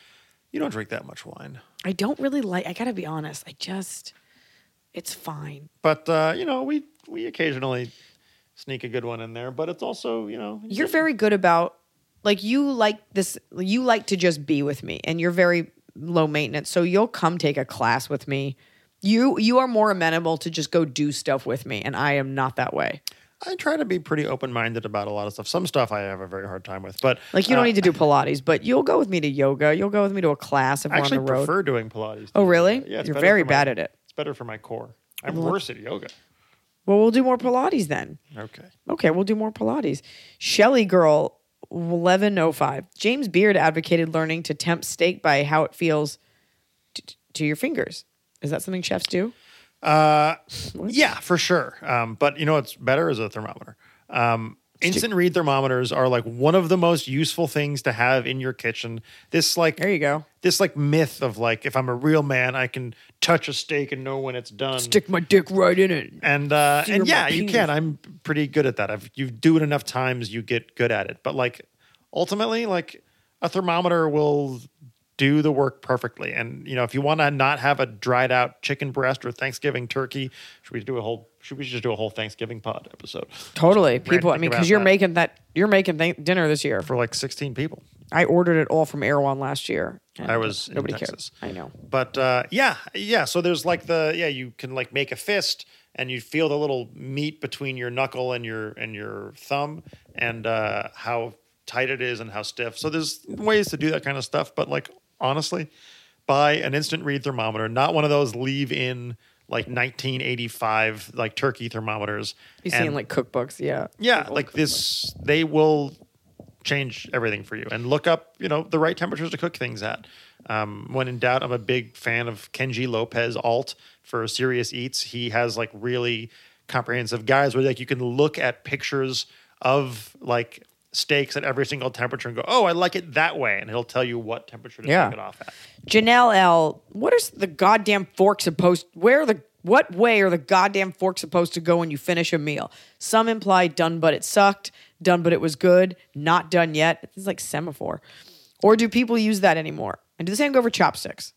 You don't drink that much wine. I don't really like, I gotta be honest, I just, it's fine. But, uh, you know, we, we occasionally sneak a good one in there. But it's also, you know... You're very good about, like, you like this, you like to just be with me, and you're very low maintenance, so you'll come take a class with me. You you are more amenable to just go do stuff with me, and I am not that way. I try to be pretty open-minded about a lot of stuff. Some stuff I have a very hard time with. But Like, you don't uh, need to do Pilates, but you'll go with me to yoga. You'll go with me to a class if I we're on actually the road. prefer doing Pilates. Oh, really? Yeah, it's You're better very for my- bad at it. It's better for my core. I'm Well, worse at yoga. Well, we'll do more Pilates then. Okay. Okay, we'll do more Pilates. Shelly Girl eleven oh five. James Beard advocated learning to tempt steak by how it feels t- t- to your fingers. Is that something chefs do? Uh, yeah, for sure. Um, but you know what's better is a thermometer. Um, instant read thermometers are like one of the most useful things to have in your kitchen. This like There you go. this like myth of like if I'm a real man, I can touch a steak and know when it's done. Stick my dick right in it. And uh, Sear and my yeah, you penis. can. I'm pretty good at that. If you do it enough times, you get good at it. But like ultimately, like a thermometer will do the work perfectly. And you know, if you want to not have a dried out chicken breast or Thanksgiving turkey, should we do a whole? Should we just do a whole Thanksgiving pod episode Totally. People, I ranting mean, about because you're that. making that, you're making th- dinner this year. for like sixteen people? I ordered it all from Erewhon last year. and I was in nobody Texas. cared. I know. But uh, yeah, yeah. So there's like the yeah, you can like make a fist, and you feel the little meat between your knuckle and your and your thumb, and uh, how tight it is and how stiff. So there's ways to do that kind of stuff. But like honestly, buy an instant read thermometer, not one of those leave in like nineteen eighty-five like turkey thermometers. You see And- in like cookbooks, yeah. yeah, like this, they will change everything for you. And look up, you know, the right temperatures to cook things at. Um, when in doubt, I'm a big fan of Kenji Lopez Alt for Serious Eats. He has like really comprehensive guides where like you can look at pictures of like steaks at every single temperature and go, oh, I like it that way, and he'll tell you what temperature to Yeah. take it off at. Janelle L. What is the goddamn fork supposed? Where are the what way are the goddamn forks supposed to go when you finish a meal? Some imply done, but it sucked. Done, but it was good. Not done yet. It's like semaphore. Or do people use that anymore? And do the same go for chopsticks?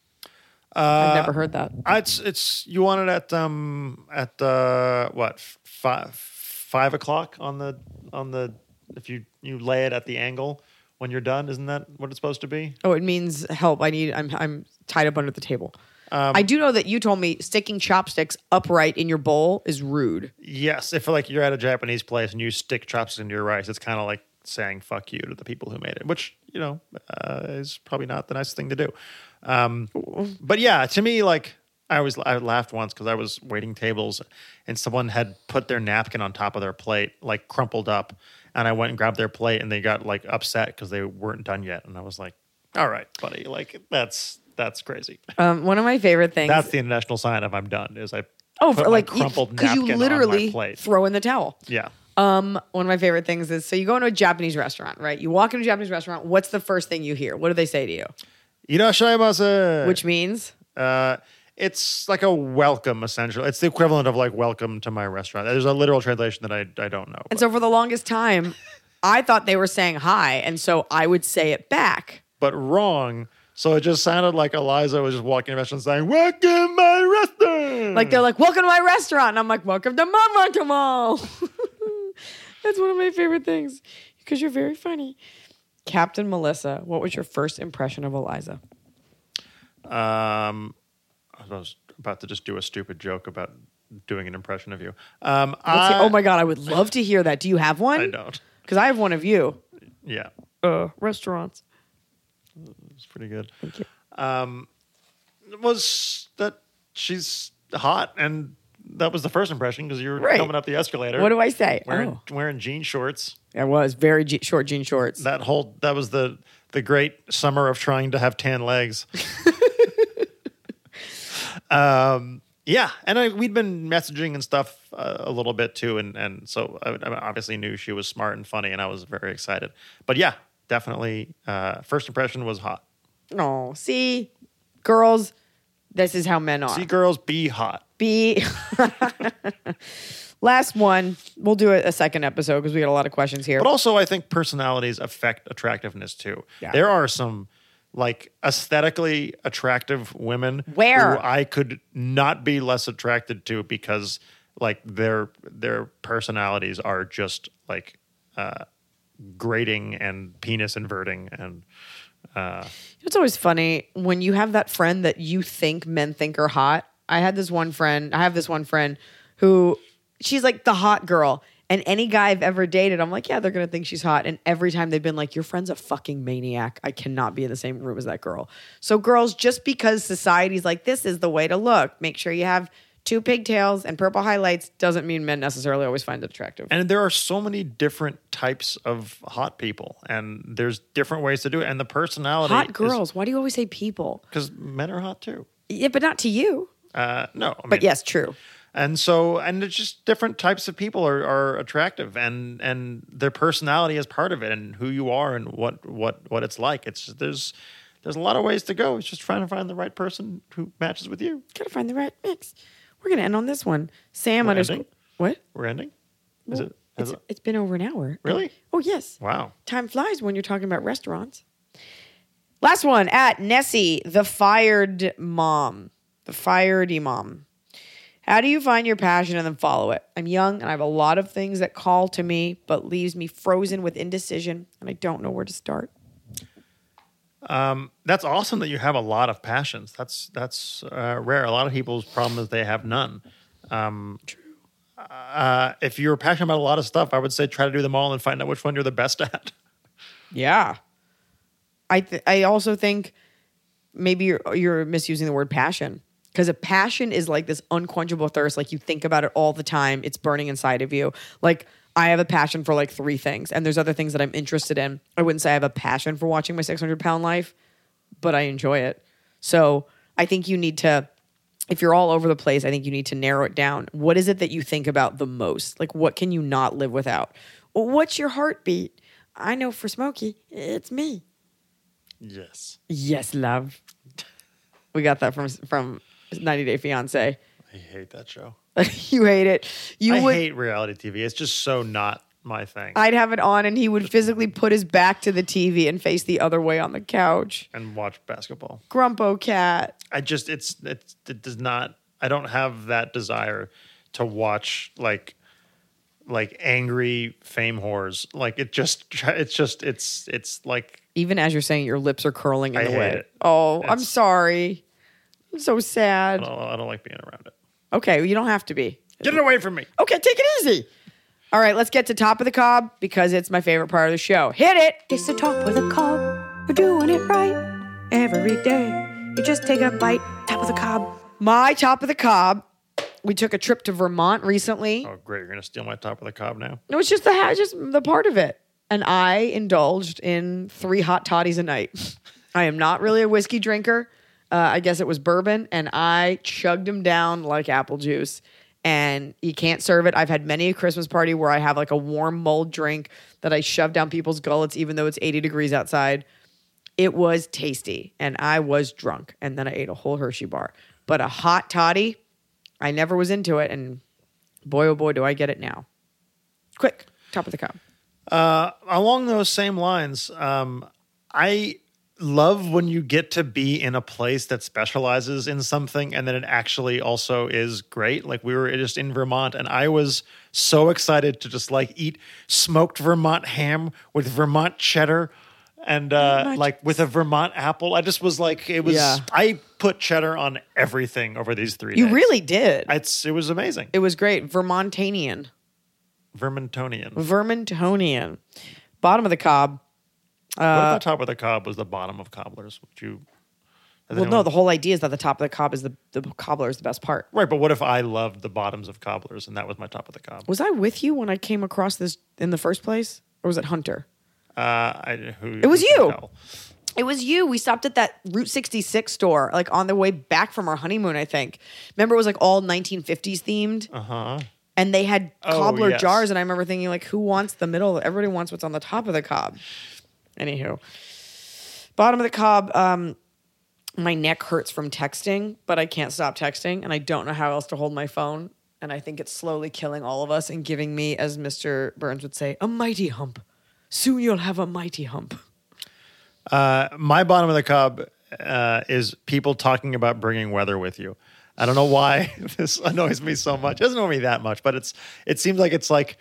I've never heard that. Uh, It's it's you want it at um at uh what five five o'clock on the on the if you you lay it at the angle when you're done, isn't that what it's supposed to be? Oh, it means help. I need. I'm. I'm tied up under the table. Um, I do know that you told me sticking chopsticks upright in your bowl is rude. Yes, if like you're at a Japanese place and you stick chopsticks into your rice, it's kind of like saying "fuck you" to the people who made it, which you know uh, is probably not the nicest thing to do. Um, but yeah, to me, like I always I laughed once because I was waiting tables and someone had put their napkin on top of their plate, like crumpled up, and I went and grabbed their plate and they got like upset because they weren't done yet, and I was like, "All right, buddy, like that's that's crazy." Um, one of my favorite things. That's the international sign of I'm done. Is I oh, put for, my like crumpled because you napkin literally on my plate. throw in the towel. Yeah. Um, one of my favorite things is so you go into a Japanese restaurant, right? You walk into a Japanese restaurant. What's the first thing you hear? What do they say to you? Irashaimase. Which means Uh, it's like a welcome, essentially. It's the equivalent of like welcome to my restaurant. There's a literal translation that I, I don't know. and so for the longest time, I thought they were saying hi, and so I would say it back. But wrong. So it just sounded like Eliza was just walking in the restaurant saying, "Welcome my restaurant." Like they're like, "Welcome to my restaurant," and I'm like, "Welcome to Mama Kamal." That's one of my favorite things because you're very funny. Captain Melissa, what was your first impression of Eliza? Um, I was about to just do a stupid joke about doing an impression of you. Um, Let's see. I, Oh my god, I would love to hear that. Do you have one? I don't. Because I have one of you. Yeah, Uh, restaurants. it's pretty good. Thank you. Um, was that she's hot, and that was the first impression because you were Right. coming up the escalator. What do I say? Wearing Oh, wearing jean shorts. I was very je- short jean shorts. That whole that was the the great summer of trying to have tan legs. um, yeah, and I, we'd been messaging and stuff uh, a little bit too, and and so I, I obviously knew she was smart and funny, and I was very excited. But yeah, definitely, uh, first impression was hot. Oh, see, girls, this is how men are. See, girls, be hot. Be last one. We'll do a, a second episode because we got a lot of questions here. But also, I think personalities affect attractiveness too. Yeah. There are some like aesthetically attractive women Where? who I could not be less attracted to because like their their personalities are just like uh, grating and penis inverting and. Uh, It's always funny when you have that friend that you think men think are hot. I had this one friend, I have this one friend who she's like the hot girl. And any guy I've ever dated, I'm like, yeah, they're going to think she's hot. And every time they've been like, your friend's a fucking maniac. I cannot be in the same room as that girl. So girls, just because society's like, this is the way to look, make sure you have two pigtails and purple highlights doesn't mean men necessarily always find it attractive. and there are so many different types of hot people, and there's different ways to do it. And the personality, Hot girls. Why do you always say people? because men are hot too. Yeah, but not to you. Uh, no, I mean, But yes, true. And so, and it's just different types of people are, are attractive, and and their personality is part of it, and who you are, and what what what it's like. It's there's there's a lot of ways to go. It's just trying to find the right person who matches with you. Gotta find the right mix. We're gonna end on this one. Sam We're underscore. ending? What? We're ending. Is it? It's, Is it? it's been over an hour. Really? Oh yes. Wow. Time flies when you're talking about restaurants. Last one at Nessie, the fired mom, the fired mom. How do you find your passion and then follow it? I'm young and I have a lot of things that call to me, but leaves me frozen with indecision, and I don't know where to start. Um, that's awesome that you have a lot of passions. That's that's uh, rare. A lot of people's problem is they have none. Um, True. Uh, if you're passionate about a lot of stuff, I would say try to do them all and find out which one you're the best at. Yeah. I th- I also think maybe you're, you're misusing the word passion, because a passion is like this unquenchable thirst. Like you think about it all the time. It's burning inside of you. Like I have a passion for like three things, and there's other things that I'm interested in. I wouldn't say I have a passion for watching My six hundred pound Life, but I enjoy it. So I think you need to, if you're all over the place, I think you need to narrow it down. What is it that you think about the most? Like what can you not live without? Well, what's your heartbeat? I know for Smokey, it's me. Yes. Yes, love. We got that from from ninety Day Fiancé. I hate that show. You hate it. You I would. hate reality T V. It's just so not my thing. I'd have it on, and he would physically put his back to the T V and face the other way on the couch. and watch basketball. Grumpo cat. I just it's it's it does not. I don't have that desire to watch like like angry fame whores. Like it just it's just it's it's like Even as you're saying, your lips are curling in I the hate way. it. Oh, I'm It's- sorry. I'm so I sad. don't, I don't like being around it. Okay, well, you don't have to be. Get it away from me. Okay, take it easy. All right, let's get to Top of the Cob because it's my favorite part of the show. Hit it. It's the top of the cob. We're doing it right every day. You just take a bite, top of the cob. My top of the cob. We took a trip to Vermont recently. Oh, great! You're gonna steal my top of the cob now. No, it's just the ha- just the part of it. And I indulged in three hot toddies a night. I am not really a whiskey drinker. Uh, I guess it was bourbon, and I chugged them down like apple juice. And you can't serve it. I've had many a Christmas party where I have like a warm mulled drink that I shove down people's gullets, even though it's eighty degrees outside. It was tasty, and I was drunk. And then I ate a whole Hershey bar. But a hot toddy, I never was into it, and boy, oh boy, do I get it now. Quick, top of the cob. Uh, along those same lines, um, I love when you get to be in a place that specializes in something and then it actually also is great. Like we were just in Vermont and I was so excited to just like eat smoked Vermont ham with Vermont cheddar and uh, like with a Vermont apple. I just was like, it was, Yeah. I put cheddar on everything over these three You days. really did. It's, it was amazing. It was great. Vermontanian. Vermontonian. Vermontonian. Bottom of the cob. what if the top of the cob was the bottom of cobblers? Would you? has Well, no, anyone- the whole idea is that the top of the cob is the, the cobbler is the best part. Right, but what if I loved the bottoms of cobblers and that was my top of the cob? Was I with you when I came across this in the first place? Or was it Hunter? Uh, I, who, It was who can you. tell? It was you. We stopped at that Route sixty-six store, like on the way back from our honeymoon, I think. Remember, it was like all nineteen fifties themed? Uh huh. And they had Oh, cobbler yes. jars, and I remember thinking, like, who wants the middle? Everybody wants what's on the top of the cob. Anywho, bottom of the cob. Um, my neck hurts from texting, but I can't stop texting, and I don't know how else to hold my phone. And I think it's slowly killing all of us and giving me, as Mister Burns would say, a mighty hump. Soon you'll have a mighty hump. Uh, my bottom of the cob uh, is people talking about bringing weather with you. I don't know why this annoys me so much. It doesn't annoy me that much, but it's it seems like it's like,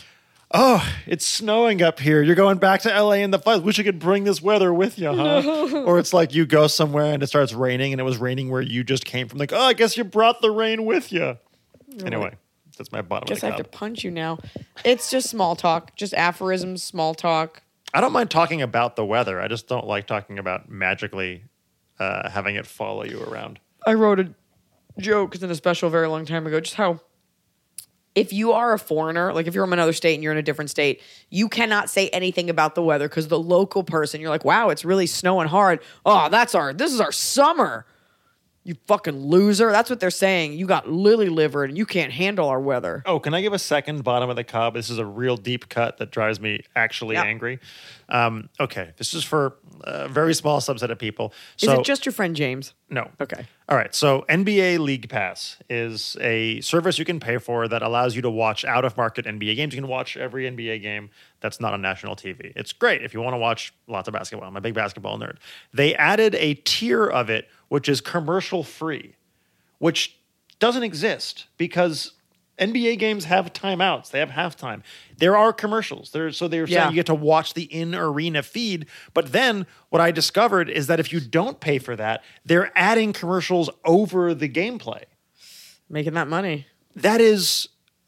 oh, it's snowing up here. You're going back to L A in the fall. Wish you could bring this weather with you, huh? Or it's like you go somewhere and it starts raining and it was raining where you just came from. Like, oh, I guess you brought the rain with you. Anyway, that's my bottom Guess of I the have cob. to punch you now. It's just small talk, just aphorisms, small talk. I don't mind talking about the weather. I just don't like talking about magically uh, having it follow you around. I wrote a joke in a special a very long time ago, just how if you are a foreigner, like if you're from another state and you're in a different state, you cannot say anything about the weather because the local person, you're like, wow, it's really snowing hard. Oh, that's our, this is our summer. You fucking loser. That's what they're saying. You got lily livered and you can't handle our weather. Oh, can I give a second bottom of the cob? This is a real deep cut that drives me actually Yep. angry. Um, okay, this is for a very small subset of people. Is So it just your friend James? no? Okay. All right. So N B A League Pass is a service you can pay for that allows you to watch out of market N B A games. You can watch every N B A game that's not on national T V. It's great if you want to watch lots of basketball. I'm a big basketball nerd. They added a tier of it which is commercial free, which doesn't exist because N B A games have timeouts. They have halftime. There are commercials. There, so they're Yeah. saying you get to watch the in-arena feed. But then what I discovered is that if you don't pay for that, they're adding commercials over the gameplay. Making that money. That is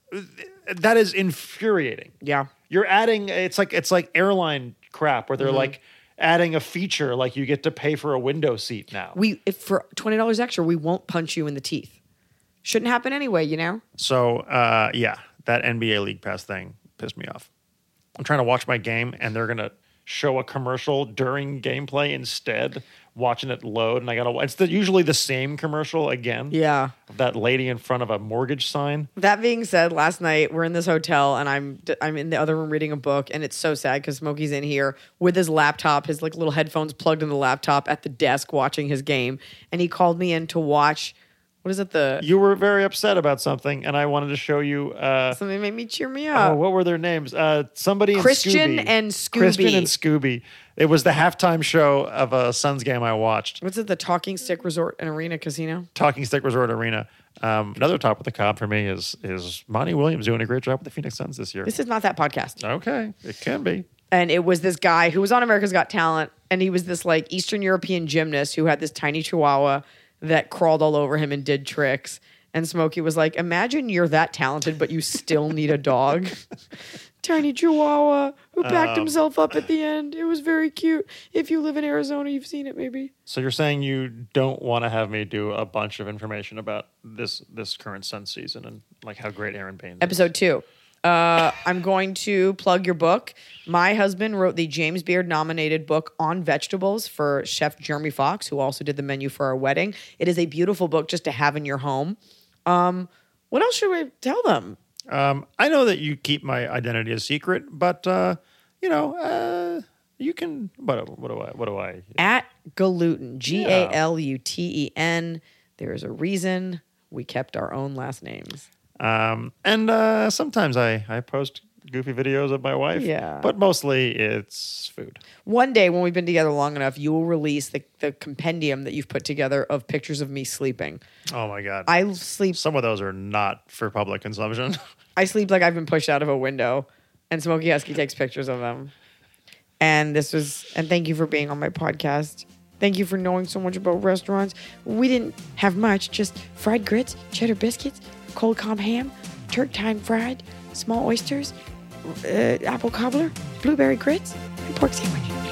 that is infuriating. Yeah. You're adding it's like it's like airline crap where they're Mm-hmm. like adding a feature like you get to pay for a window seat now. We, if for twenty dollars extra, we won't punch you in the teeth. Shouldn't happen anyway, you know? So, uh, yeah, that N B A League Pass thing pissed me off. I'm trying to watch my game, and they're going to show a commercial during gameplay instead, watching it load, and I got to It's the, usually the same commercial again. Yeah. Of that lady in front of a mortgage sign. That being said, last night we're in this hotel and I'm I'm in the other room reading a book, and it's so sad because Smokey's in here with his laptop, his like little headphones plugged in the laptop at the desk watching his game, and he called me in to watch. What is it? The You were very upset about something, and I wanted to show you. Uh, something made me cheer me oh, up. what were their names? Uh, somebody in Christian Scooby. and Scooby. Christian and Scooby. It was the halftime show of a Suns game I watched. What's it? The Talking Stick Resort and Arena Casino. Talking Stick Resort Arena. Um, another top of the cob for me is is Monty Williams doing a great job with the Phoenix Suns this year. This is not that podcast. Okay, it can be. And it was this guy who was on America's Got Talent, and he was this like Eastern European gymnast who had this tiny chihuahua that crawled all over him and did tricks. And Smokey was like, imagine you're that talented, but you still need a dog. Tiny Chihuahua who packed Um, himself up at the end. It was very cute. If you live in Arizona, you've seen it maybe. So you're saying you don't want to have me do a bunch of information about this this current Sun season and like how great Aaron Payne is. Episode two. Uh, I'm going to plug your book. My husband wrote the James Beard nominated book on vegetables for Chef Jeremy Fox, who also did the menu for our wedding. It is a beautiful book just to have in your home. Um, what else should we tell them? Um, I know that you keep my identity a secret, but uh, you know, uh, you can. What, what do I? What do I? At Galuten, G A L U T E N. There is a reason we kept our own last names. Um, and uh, sometimes I I post goofy videos of my wife. Yeah. But mostly it's food. One day when we've been together long enough, you will release the, the compendium that you've put together of pictures of me sleeping. Oh my god. I sleep. Some of those are not for public consumption. I sleep like I've been pushed out of a window, and Smokey Husky takes pictures of them. And this was, and thank you for being on my podcast. Thank you for knowing so much about restaurants. We didn't have much, just fried grits, cheddar biscuits, cold comb ham, Turk time fried, small oysters, uh, apple cobbler, blueberry grits, and pork sandwich.